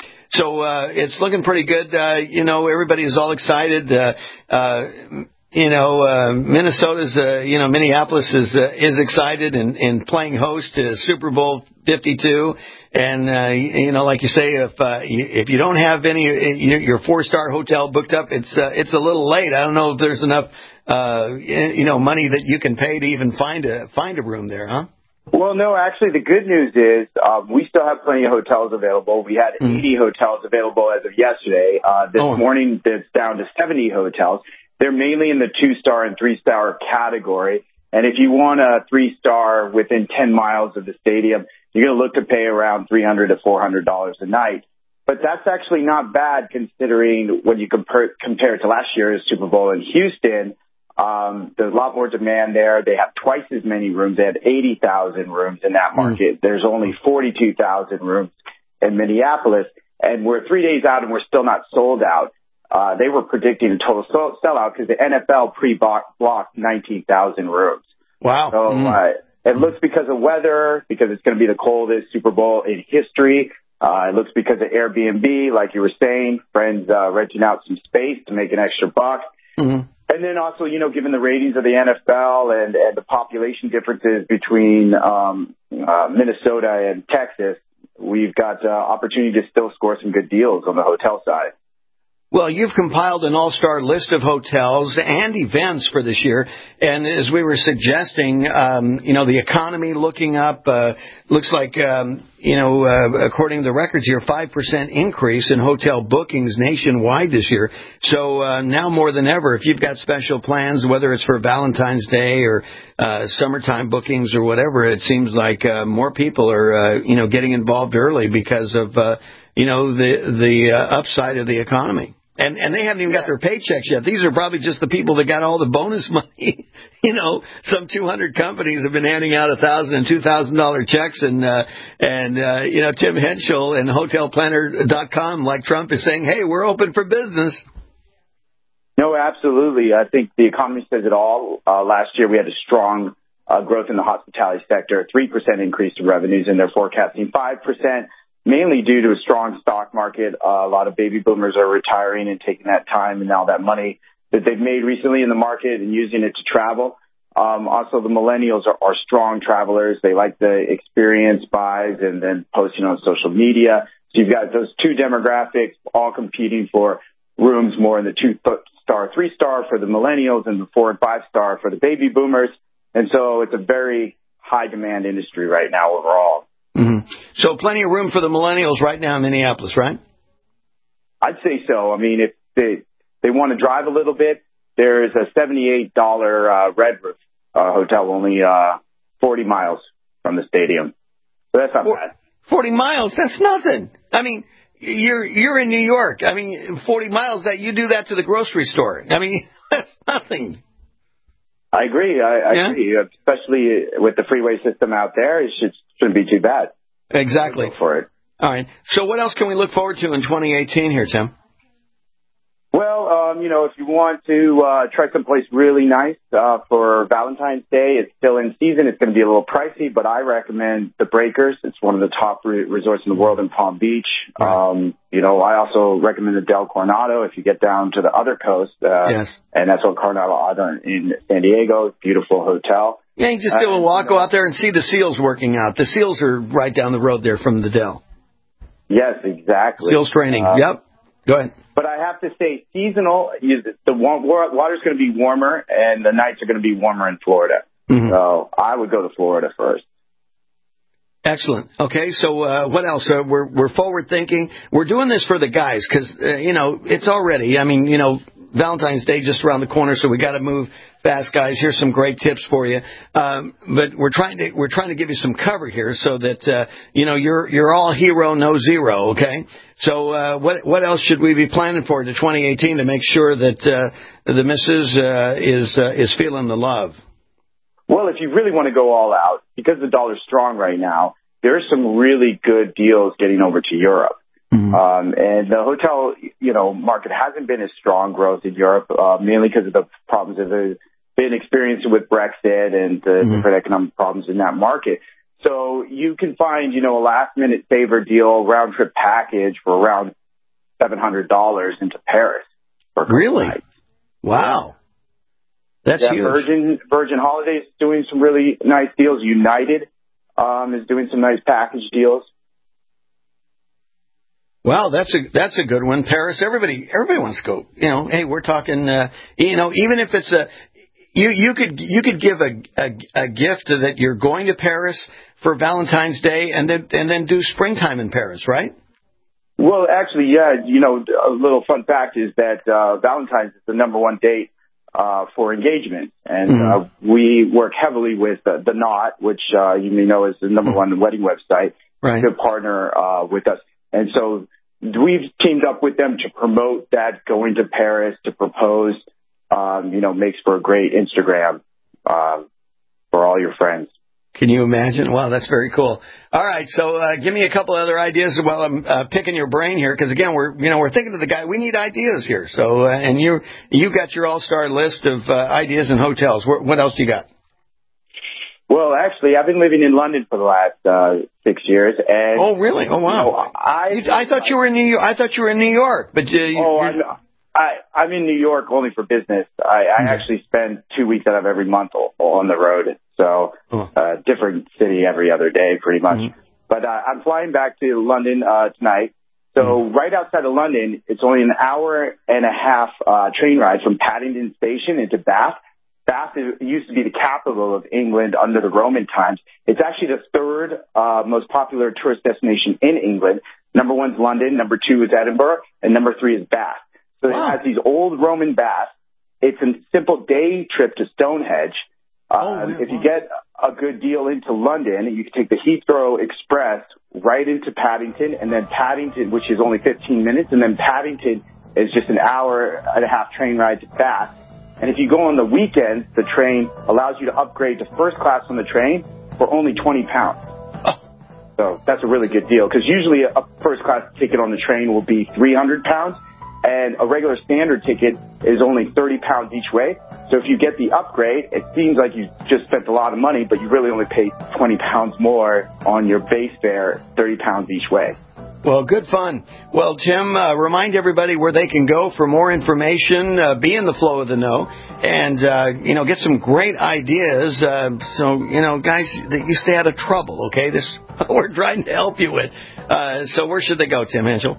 So uh, it's looking pretty good. Uh, you know, everybody is all excited. Uh, uh, you know, uh, Minnesota's, uh, you know, Minneapolis is uh, is excited and, and playing host to Super Bowl fifty-two. And, uh, you know, like you say, if uh, you, if you don't have any, your four-star hotel booked up, it's uh, it's a little late. I don't know if there's enough, uh, you know, money that you can pay to even find a find a room there, huh? Well, no, actually, the good news is um, we still have plenty of hotels available. We had mm. eighty hotels available as of yesterday. Uh, this oh. morning, it's down to seventy hotels. They're mainly in the two-star and three-star category. And if you want a three-star within ten miles of the stadium, you're going to look to pay around three hundred to four hundred dollars a night. But that's actually not bad considering when you compare, compare it to last year's Super Bowl in Houston. Um, there's a lot more demand there. They have twice as many rooms. They had eighty thousand rooms in that market. Mm. There's only forty-two thousand rooms in Minneapolis. And we're three days out and we're still not sold out. Uh, they were predicting a total sellout because the N F L pre-blocked nineteen thousand rooms. Wow. So mm. uh, it looks because of weather, because it's going to be the coldest Super Bowl in history. Uh, it looks because of Airbnb, like you were saying, friends uh, renting out some space to make an extra buck. Mm-hmm. And then also, you know, given the ratings of the N F L and, and the population differences between um, uh, Minnesota and Texas, we've got uh, opportunity to still score some good deals on the hotel side. Well, you've compiled an all-star list of hotels and events for this year. And as we were suggesting, um, you know, the economy looking up, uh, looks like, um, you know, uh, according to the records here, five percent increase in hotel bookings nationwide this year. So uh, now more than ever, if you've got special plans, whether it's for Valentine's Day or uh, summertime bookings or whatever, it seems like uh, more people are, uh, you know, getting involved early because of, uh, you know, the, the uh, upside of the economy. And and they haven't even got their paychecks yet. These are probably just the people that got all the bonus money. You know, some two hundred companies have been handing out a thousand and two thousand dollar checks, and uh, and uh, you know, Tim Henschel and Hotel Planner dot com, like Trump, is saying, "Hey, we're open for business." No, absolutely. I think the economy says it all. Uh, last year, we had a strong uh, growth in the hospitality sector, three percent increase in revenues, and they're forecasting five percent. Mainly due to a strong stock market. Uh, a lot of baby boomers are retiring and taking that time and all that money that they've made recently in the market and using it to travel. Um, also, the millennials are, are strong travelers. They like the experience buys and then posting on social media. So you've got those two demographics all competing for rooms more in the two-star, three-star for the millennials and the four- and five-star for the baby boomers. And so it's a very high-demand industry right now overall. Mm-hmm. So plenty of room for the millennials right now in Minneapolis, right? I'd say so. I mean, if they they want to drive a little bit, there's a seventy-eight dollars uh, Red Roof uh, hotel only uh, forty miles from the stadium. So that's not For, bad. forty miles? That's nothing. I mean, you're you're in New York. I mean, forty miles, that you do that to the grocery store. I mean, that's nothing. I agree. I, I yeah. agree. Especially with the freeway system out there, it should, shouldn't be too bad. Exactly. Go for it. All right. So what else can we look forward to in twenty eighteen here, Tim? Well, um, you know, if you want to uh, try someplace really nice uh, for Valentine's Day, it's still in season. It's going to be a little pricey, but I recommend the Breakers. It's one of the top re- resorts in the world in Palm Beach. Right. Um, you know, I also recommend the Del Coronado if you get down to the other coast. Uh, yes. And that's what Coronado Island in San Diego. Beautiful hotel. Yeah, you just do a walk, go out there and see the SEALs working out. The SEALs are right down the road there from the Del. Yes, exactly. SEALs training. Uh, yep. Go ahead. But I have to say, seasonal, you, the water's going to be warmer, and the nights are going to be warmer in Florida. Mm-hmm. So I would go to Florida first. Excellent. Okay, so uh, what else? Uh, we're we're forward thinking. We're doing this for the guys because uh, you know it's already. I mean, you know, Valentine's Day just around the corner, so we got to move fast, guys. Here's some great tips for you. Um, but we're trying to we're trying to give you some cover here so that uh, you know you're you're all hero, no zero. Okay. So uh, what what else should we be planning for to twenty eighteen to make sure that uh, the missus uh, is uh, is feeling the love? Well, if you really want to go all out, because the dollar's strong right now, there are some really good deals getting over to Europe. Mm-hmm. Um, and the hotel, you know, market hasn't been as strong growth in Europe, uh, mainly because of the problems that have been experienced with Brexit and the mm-hmm. different economic problems in that market. So you can find, you know, a last-minute saver deal, round-trip package for around seven hundred dollars into Paris. For really? Nights. Wow. That's yeah, huge. Virgin, Virgin Holidays is doing some really nice deals. United um, is doing some nice package deals. Well, that's a that's a good one. Paris, everybody everybody wants to go. You know, hey, we're talking. Uh, you know, even if it's a you you could you could give a, a a gift that you're going to Paris for Valentine's Day, and then and then do springtime in Paris, right? Well, actually, yeah. You know, a little fun fact is that uh, Valentine's is the number one date uh, for engagement, and mm-hmm. uh, we work heavily with uh, The Knot, which uh, you may know is the number mm-hmm. one wedding website. Right. To partner uh, with us. And so we've teamed up with them to promote that going to Paris to propose, um, you know, makes for a great Instagram um, for all your friends. Can you imagine? Wow, that's very cool. All right, so uh, give me a couple other ideas while I'm uh, picking your brain here, because again, we're you know we're thinking to the guy. We need ideas here. So uh, and you you got your all-star list of uh, ideas and hotels. What, what else you got? Well, actually, I've been living in London for the last uh, six years, and oh, really? Oh, wow! You know, I you, I thought you were in New York. I thought you were in New York, but uh, oh, I'm, I I'm in New York only for business. I, I mm-hmm. actually spend two weeks out of every month on the road, so oh. uh, different city every other day, pretty much. Mm-hmm. But uh, I'm flying back to London uh, tonight. So mm-hmm. right outside of London, it's only an hour and a half uh, train ride from Paddington Station into Bath. Bath used to be the capital of England under the Roman times. It's actually the third uh, most popular tourist destination in England. Number one's London, number two is Edinburgh, and number three is Bath. So wow. It has these old Roman baths. It's a simple day trip to Stonehenge. Oh, um, yeah, if wow. you get a good deal into London, you can take the Heathrow Express right into Paddington, and then Paddington, which is only fifteen minutes, and then Paddington is just an hour and a half train ride to Bath. And if you go on the weekends, the train allows you to upgrade to first class on the train for only twenty pounds. Oh. So that's a really good deal, because usually a first class ticket on the train will be three hundred pounds, and a regular standard ticket is only thirty pounds each way. So if you get the upgrade, it seems like you just spent a lot of money, but you really only paid twenty pounds more on your base fare, thirty pounds each way. Well, good fun. Well, Tim, uh, remind everybody where they can go for more information, uh, be in the flow of the know, and, uh, you know, get some great ideas. Uh, so, you know, guys, that you stay out of trouble, okay? This we're trying to help you with. Uh, so where should they go, Tim Henschel?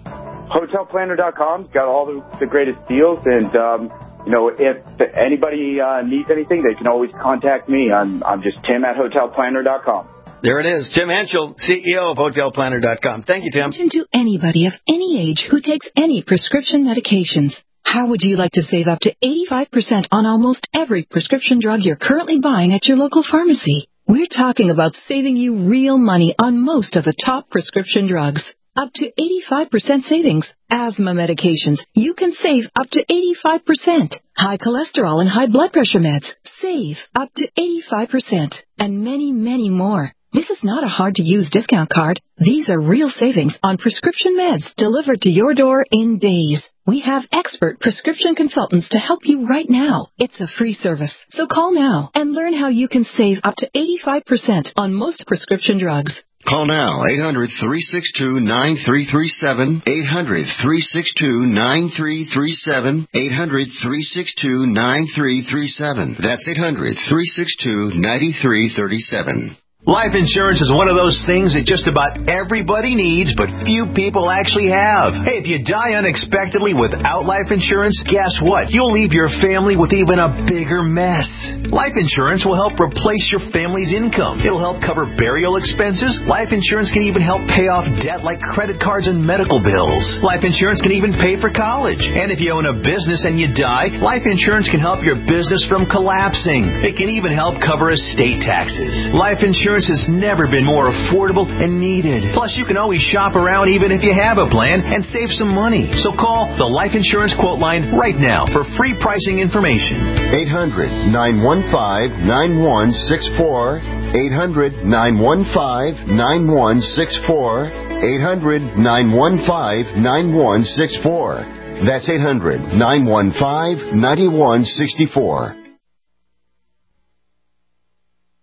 hotel planner dot com's got all the, the greatest deals, and, um, you know, if anybody uh, needs anything, they can always contact me. I'm, I'm just Tim at hotel planner dot com. There it is. Tim Henschel, C E O of hotel planner dot com. Thank you, Tim. Attention to anybody of any age who takes any prescription medications. How would you like to save up to eighty-five percent on almost every prescription drug you're currently buying at your local pharmacy? We're talking about saving you real money on most of the top prescription drugs. Up to eighty-five percent savings. Asthma medications, you can save up to eighty-five percent. High cholesterol and high blood pressure meds, save up to eighty-five percent. And many, many more. This is not a hard-to-use discount card. These are real savings on prescription meds delivered to your door in days. We have expert prescription consultants to help you right now. It's a free service. So call now and learn how you can save up to eighty-five percent on most prescription drugs. Call now, eight hundred, three six two, nine three three seven, eight hundred, three six two, nine three three seven, eight hundred, three six two, nine three three seven. That's eight hundred, three six two, nine three three seven. Life insurance is one of those things that just about everybody needs, but few people actually have. Hey, if you die unexpectedly without life insurance, guess what? You'll leave your family with even a bigger mess. Life insurance will help replace your family's income. It'll help cover burial expenses. Life insurance can even help pay off debt like credit cards and medical bills. Life insurance can even pay for college. And if you own a business and you die, life insurance can help your business from collapsing. It can even help cover estate taxes. Life insurance has never been more affordable and needed. Plus, you can always shop around even if you have a plan and save some money. So call the Life Insurance Quote Line right now for free pricing information. eight hundred, nine one five, nine one six four. eight hundred, nine one five, nine one six four. eight hundred, nine one five, nine one six four. That's eight hundred, nine one five, nine one six four. Hi,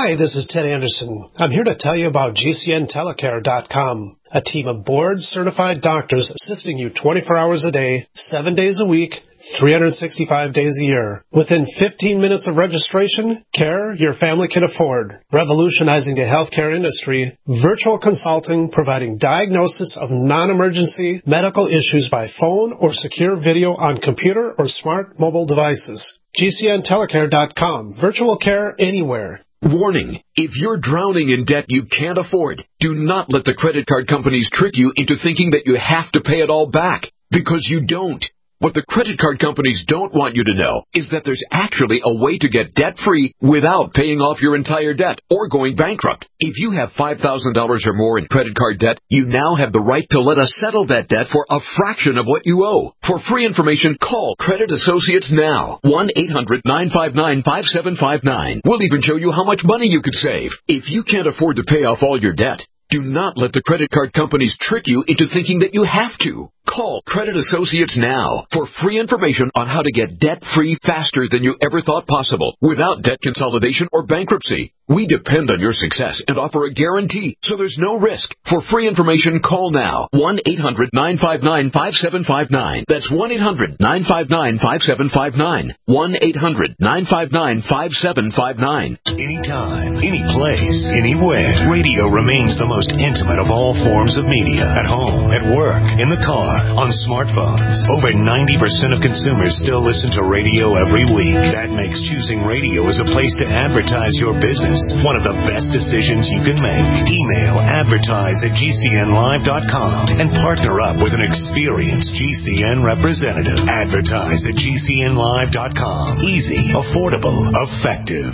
Hi, this is Ted Anderson. I'm here to tell you about G C N telecare dot com, a team of board-certified doctors assisting you twenty-four hours a day, seven days a week, three hundred sixty-five days a year. Within fifteen minutes of registration, care your family can afford. Revolutionizing the healthcare industry, virtual consulting providing diagnosis of non-emergency medical issues by phone or secure video on computer or smart mobile devices. G C N telecare dot com. Virtual care anywhere. Warning, if you're drowning in debt you can't afford, do not let the credit card companies trick you into thinking that you have to pay it all back, because you don't. What the credit card companies don't want you to know is that there's actually a way to get debt-free without paying off your entire debt or going bankrupt. If you have five thousand dollars or more in credit card debt, you now have the right to let us settle that debt for a fraction of what you owe. For free information, call Credit Associates now. one eight hundred nine five nine five seven five nine. We'll even show you how much money you could save. If you can't afford to pay off all your debt, do not let the credit card companies trick you into thinking that you have to. Call Credit Associates now for free information on how to get debt-free faster than you ever thought possible without debt consolidation or bankruptcy. We depend on your success and offer a guarantee, so there's no risk. For free information, call now. one eight hundred nine five nine five seven five nine. That's one eight hundred nine five nine five seven five nine. one eight hundred nine five nine five seven five nine. Anytime, any place, anywhere. Radio remains the most intimate of all forms of media. At home, at work, in the car, on smartphones. Over ninety percent of consumers still listen to radio every week. That makes choosing radio as a place to advertise your business one of the best decisions you can make. Email advertise at G C N live dot com and partner up with an experienced G C N representative. Advertise at G C N live dot com. Easy, affordable, effective.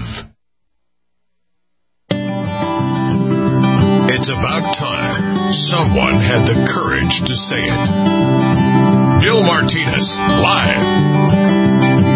It's about time someone had the courage to say it. Bill Martinez, live.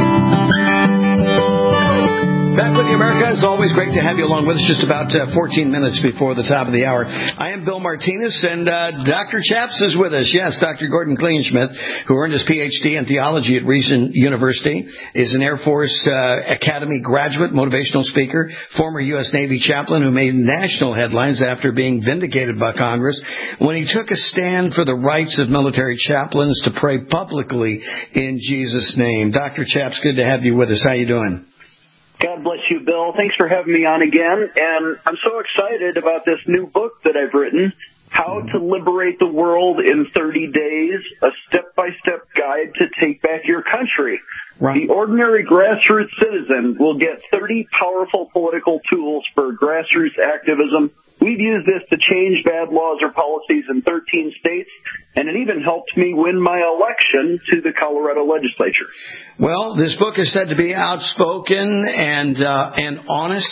Back with you, America. As always, great to have you along with us just about uh, fourteen minutes before the top of the hour. I am Bill Martinez, and uh, Doctor Chaps is with us. Yes, Doctor Gordon Kleinschmidt, who earned his P H D in theology at Reason University, is an Air Force uh, Academy graduate, motivational speaker, former U S Navy chaplain who made national headlines after being vindicated by Congress when he took a stand for the rights of military chaplains to pray publicly in Jesus' name. Doctor Chaps, good to have you with us. How you doing? God bless you, Bill. Thanks for having me on again. And I'm so excited about this new book that I've written, How to Liberate the World in thirty days, a step-by-step guide to take back your country. Right. The ordinary grassroots citizen will get thirty powerful political tools for grassroots activism. We've used this to change bad laws or policies in thirteen states, and it even helped me win my election to the Colorado legislature. Well, this book is said to be outspoken and uh, and honest,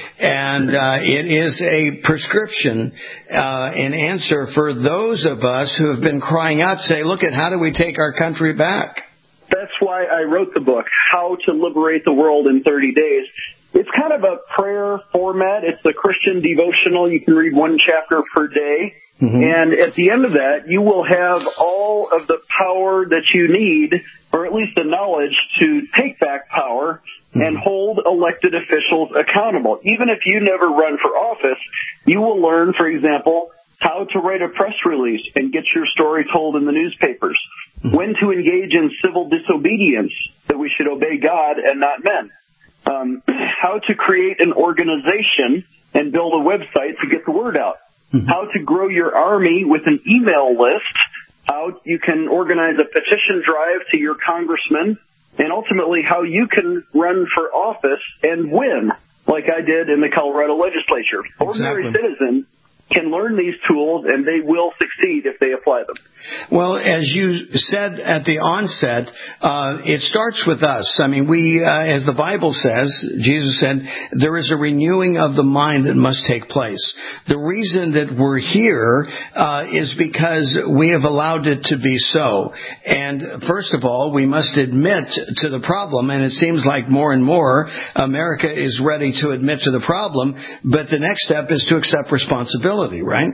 and uh, it is a prescription, uh, an answer for those of us who have been crying out, say, look at how do we take our country back? That's why I wrote the book, How to Liberate the World in thirty days. It's kind of a prayer format. It's a Christian devotional. You can read one chapter per day. Mm-hmm. And at the end of that, you will have all of the power that you need, or at least the knowledge to take back power mm-hmm. and hold elected officials accountable. Even if you never run for office, you will learn, for example, how to write a press release and get your story told in the newspapers, mm-hmm. when to engage in civil disobedience, that we should obey God and not men. Um, how to create an organization and build a website to get the word out. Mm-hmm. How to grow your army with an email list. How you can organize a petition drive to your congressman. And ultimately how you can run for office and win, like I did in the Colorado legislature. Ordinary Exactly. citizens can learn these tools, and they will succeed if they apply them. Well, as you said at the onset, uh, it starts with us. I mean, we, uh, as the Bible says, Jesus said, there is a renewing of the mind that must take place. The reason that we're here uh, is because we have allowed it to be so. And first of all, we must admit to the problem, and it seems like more and more America is ready to admit to the problem, but the next step is to accept responsibility. Right?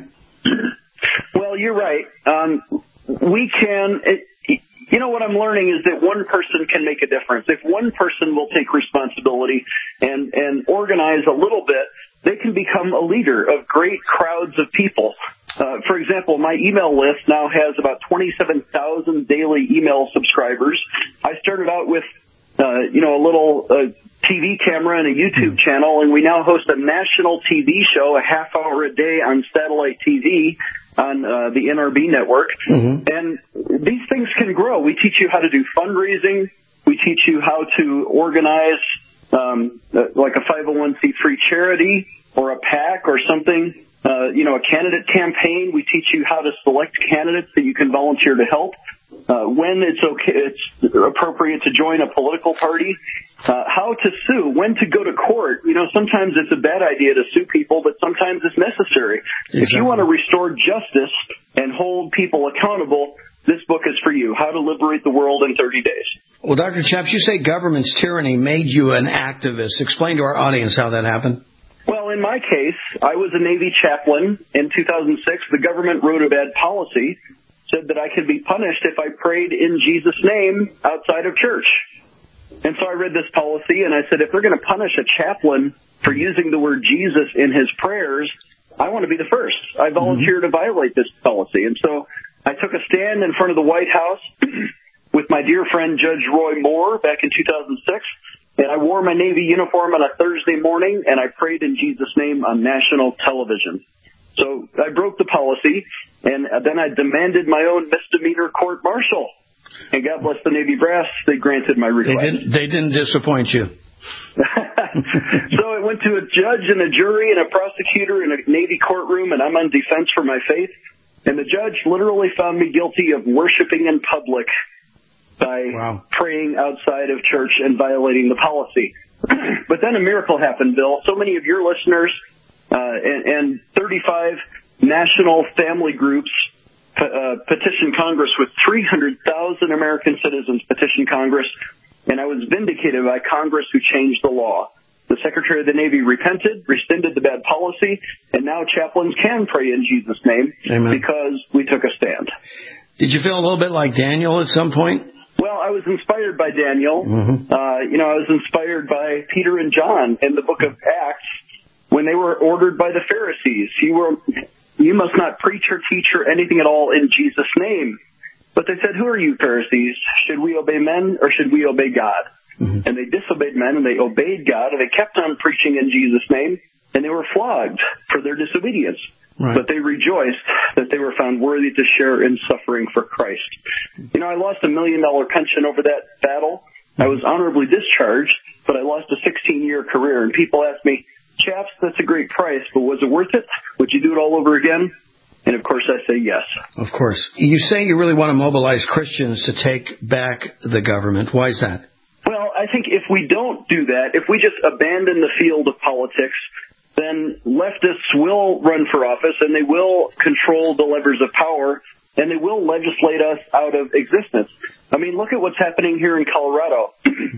Well, you're right. Um, we can, it, you know, what I'm learning is that one person can make a difference. If one person will take responsibility and, and organize a little bit, they can become a leader of great crowds of people. Uh, for example, my email list now has about twenty-seven thousand daily email subscribers. I started out with, uh, you know, a little uh, T V camera and a YouTube channel, and we now host a national T V show, a half hour a day on satellite T V on uh, the N R B network. Mm-hmm. And these things can grow. We teach you how to do fundraising. We teach you how to organize um, like a five oh one c three charity or a PAC or something. Uh, you know, a candidate campaign. We teach you how to select candidates that you can volunteer to help. Uh, when it's okay, it's appropriate to join a political party. Uh, how to sue. When to go to court. You know, sometimes it's a bad idea to sue people, but sometimes it's necessary. Exactly. If you want to restore justice and hold people accountable, this book is for you. How to Liberate the World in thirty days. Well, Doctor Chaps, you say government's tyranny made you an activist. Explain to our audience how that happened. Well, in my case, I was a Navy chaplain. In two thousand six, the government wrote a bad policy, said that I could be punished if I prayed in Jesus' name outside of church. And so I read this policy, and I said, if they're going to punish a chaplain for using the word Jesus in his prayers, I want to be the first. I volunteer mm-hmm. to violate this policy. And so I took a stand in front of the White House with my dear friend Judge Roy Moore back in two thousand six. And I wore my Navy uniform on a Thursday morning, and I prayed in Jesus' name on national television. So I broke the policy, and then I demanded my own misdemeanor court-martial. And God bless the Navy brass, they granted my request. They didn't, they didn't disappoint you. So it went to a judge and a jury and a prosecutor in a Navy courtroom, and I'm on defense for my faith. And the judge literally found me guilty of worshiping in public by wow. praying outside of church and violating the policy. But then a miracle happened, Bill. So many of your listeners uh, and, and thirty-five national family groups uh, petitioned Congress with three hundred thousand American citizens petitioned Congress, and I was vindicated by Congress who changed the law. The Secretary of the Navy repented, rescinded the bad policy, and now chaplains can pray in Jesus' name Amen. Because we took a stand. Did you feel a little bit like Daniel at some point? Well, I was inspired by Daniel. Mm-hmm. Uh, you know, I was inspired by Peter and John in the book of Acts when they were ordered by the Pharisees. You were, you must not preach or teach or anything at all in Jesus' name. But they said, who are you, Pharisees? Should we obey men or should we obey God? Mm-hmm. And they disobeyed men and they obeyed God, and they kept on preaching in Jesus' name, and they were flogged for their disobedience. Right. But they rejoiced that they were found worthy to share in suffering for Christ. You know, I lost a million dollar pension over that battle. I was honorably discharged, but I lost a sixteen-year career. And people ask me, Chaps, that's a great price, but was it worth it? Would you do it all over again? And, of course, I say yes. Of course. You say you really want to mobilize Christians to take back the government. Why is that? Well, I think if we don't do that, if we just abandon the field of politics, then leftists will run for office and they will control the levers of power and they will legislate us out of existence. I mean, look at what's happening here in Colorado.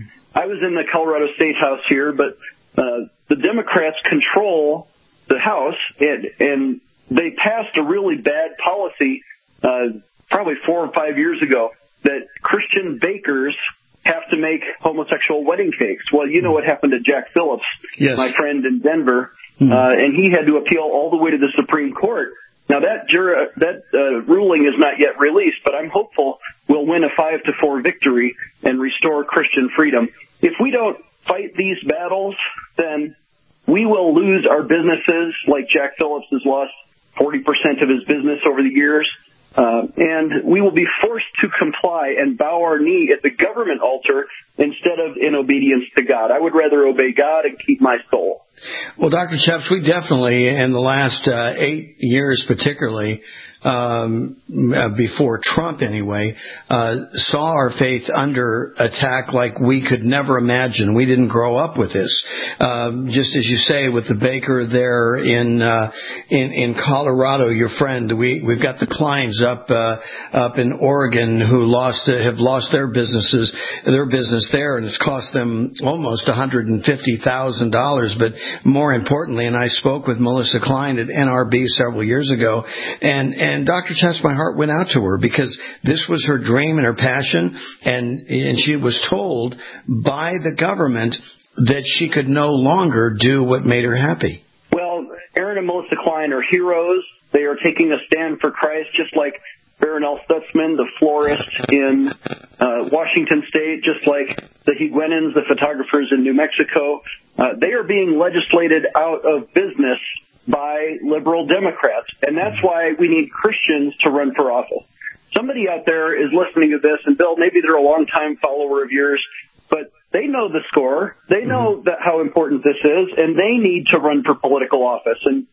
I was in the Colorado State House here, but uh, the Democrats control the House, and, and they passed a really bad policy uh, probably four or five years ago that Christian bakers have to make homosexual wedding cakes. Well, you know what happened to Jack Phillips, yes. my friend in Denver, mm-hmm. uh, and he had to appeal all the way to the Supreme Court. Now, that jur- that uh, ruling is not yet released, but I'm hopeful we'll win a five to four victory and restore Christian freedom. If we don't fight these battles, then we will lose our businesses, like Jack Phillips has lost forty percent of his business over the years. Uh, and we will be forced to comply and bow our knee at the government altar instead of in obedience to God. I would rather obey God and keep my soul. Well, Doctor Chaps, we definitely, in the last uh, eight years particularly, um, before Trump anyway, uh, saw our faith under attack like we could never imagine. We didn't grow up with this. Um, just as you say, with the baker there in uh, in, in Colorado, your friend, we we've got the Kleins up uh, up in Oregon who lost uh, have lost their businesses, their business there, and it's cost them almost one hundred fifty thousand dollars. But more importantly, and I spoke with Melissa Klein at N R B several years ago, and and And Doctor Chaps, my heart went out to her because this was her dream and her passion, and and she was told by the government that she could no longer do what made her happy. Well, Karen and Melissa Klein are heroes. They are taking a stand for Christ, just like Baronel Stutzman, the florist in uh, Washington State, just like the Higuenans, the photographers in New Mexico. Uh, they are being legislated out of business by liberal Democrats, and that's why we need Christians to run for office. Somebody out there is listening to this, and Bill, maybe they're a longtime follower of yours, but they know the score. They know that how important this is, and they need to run for political office. And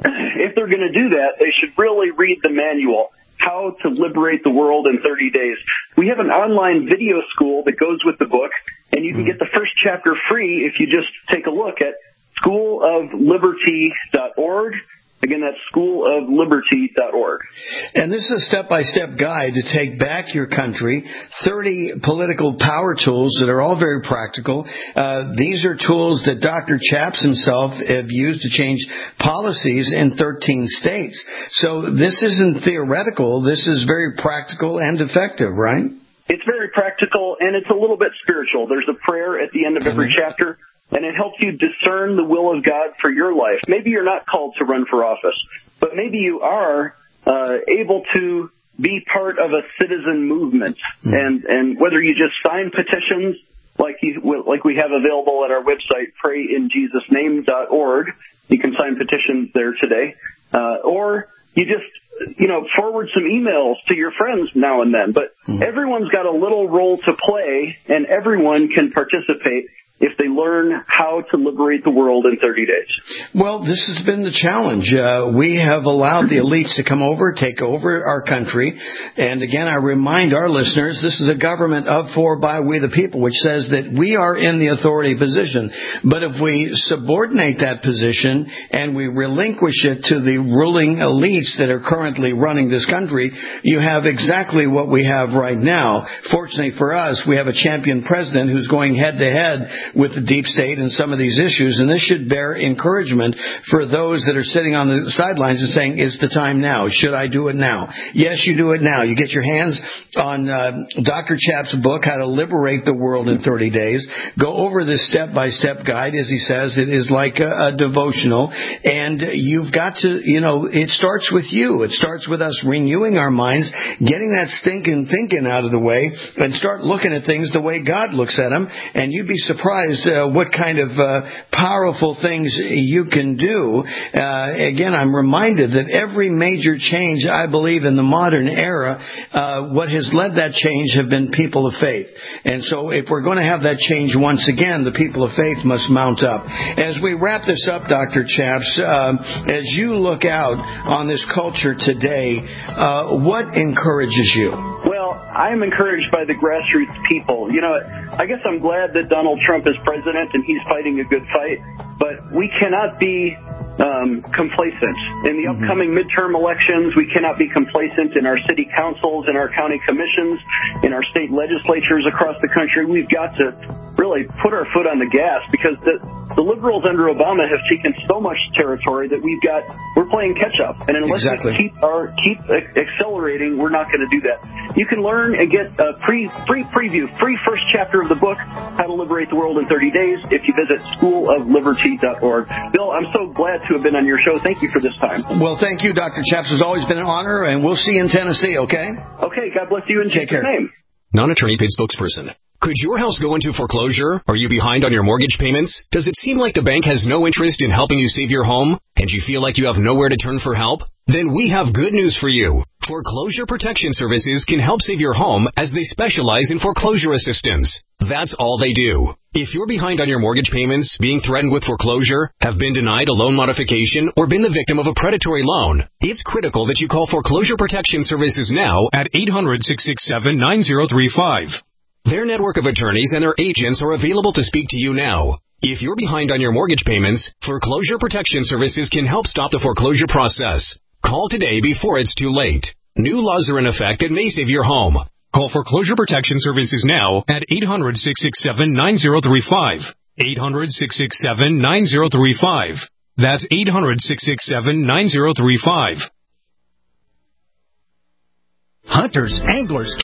if they're going to do that, they should really read the manual, How to Liberate the World in thirty days. We have an online video school that goes with the book, and you can get the first chapter free if you just take a look at school of liberty dot org. Again, that's school of liberty dot org. And this is a step-by-step guide to take back your country, thirty political power tools that are all very practical. Uh, these are tools that Doctor Chaps himself have used to change policies in thirteen states. So this isn't theoretical. This is very practical and effective, right? It's very practical, and it's a little bit spiritual. There's a prayer at the end of every mm-hmm. chapter, and it helps you discern the will of God for your life. Maybe you're not called to run for office, but maybe you are uh, able to be part of a citizen movement. Mm. And, and whether you just sign petitions like you, like we have available at our website, pray in jesus name dot org, you can sign petitions there today, uh, or you just, you know, forward some emails to your friends now and then. But mm. everyone's got a little role to play, and everyone can participate if they learn how to liberate the world in thirty days. Well, this has been the challenge. Uh, we have allowed the elites to come over, take over our country. And again, I remind our listeners, this is a government of, for, by, we the people, which says that we are in the authority position. But if we subordinate that position and we relinquish it to the ruling elites that are currently running this country, you have exactly what we have right now. Fortunately for us, we have a champion president who's going head to head with the deep state and some of these issues, and this should bear encouragement for those that are sitting on the sidelines and saying, is the time now? Should I do it now? Yes, you do it now. You get your hands on uh, Doctor Chaps' book, How to Liberate the World in thirty days. Go over this step-by-step guide. As he says, it is like a, a devotional, and you've got to, you know, it starts with you. It starts with us renewing our minds, getting that stinking thinking out of the way, and start looking at things the way God looks at them, and you'd be surprised Uh, what kind of uh, powerful things you can do. Uh, again, I'm reminded that every major change, I believe, in the modern era, uh, what has led that change have been people of faith. And so if we're going to have that change once again, the people of faith must mount up. As we wrap this up, Doctor Chaps, uh, as you look out on this culture today, uh, what encourages you? Well, I'm encouraged by the grassroots people. You know, I guess I'm glad that Donald Trump is president and he's fighting a good fight, but we cannot be um, complacent. In the mm-hmm. upcoming midterm elections, we cannot be complacent in our city councils, in our county commissions, in our state legislatures across the country. We've got to really put our foot on the gas, because the, the liberals under Obama have taken so much territory that we've got, we're playing catch up. And unless exactly. we keep our, keep accelerating, we're not going to do that. You can learn and get a pre, free preview, free first chapter of the book, How to Liberate the World in thirty days, if you visit school of liberty dot org. Bill, I'm so glad to have been on your show. Thank you for this time. Well, thank you, Doctor Chaps. It's always been an honor, and we'll see you in Tennessee, okay? Okay, God bless you and take care. Name. Non-attorney paid spokesperson. Could your house go into foreclosure? Are you behind on your mortgage payments? Does it seem like the bank has no interest in helping you save your home, and you feel like you have nowhere to turn for help? Then we have good news for you. Foreclosure Protection Services can help save your home, as they specialize in foreclosure assistance. That's all they do. If you're behind on your mortgage payments, being threatened with foreclosure, have been denied a loan modification, or been the victim of a predatory loan, it's critical that you call Foreclosure Protection Services now at eight hundred, six six seven, nine zero three five. Their network of attorneys and their agents are available to speak to you now. If you're behind on your mortgage payments, Foreclosure Protection Services can help stop the foreclosure process. Call today before it's too late. New laws are in effect that may save your home. Call Foreclosure Protection Services now at eight hundred, six six seven, nine zero three five. eight hundred, six six seven, nine zero three five. That's eight hundred, six six seven, nine zero three five. Hunters, anglers,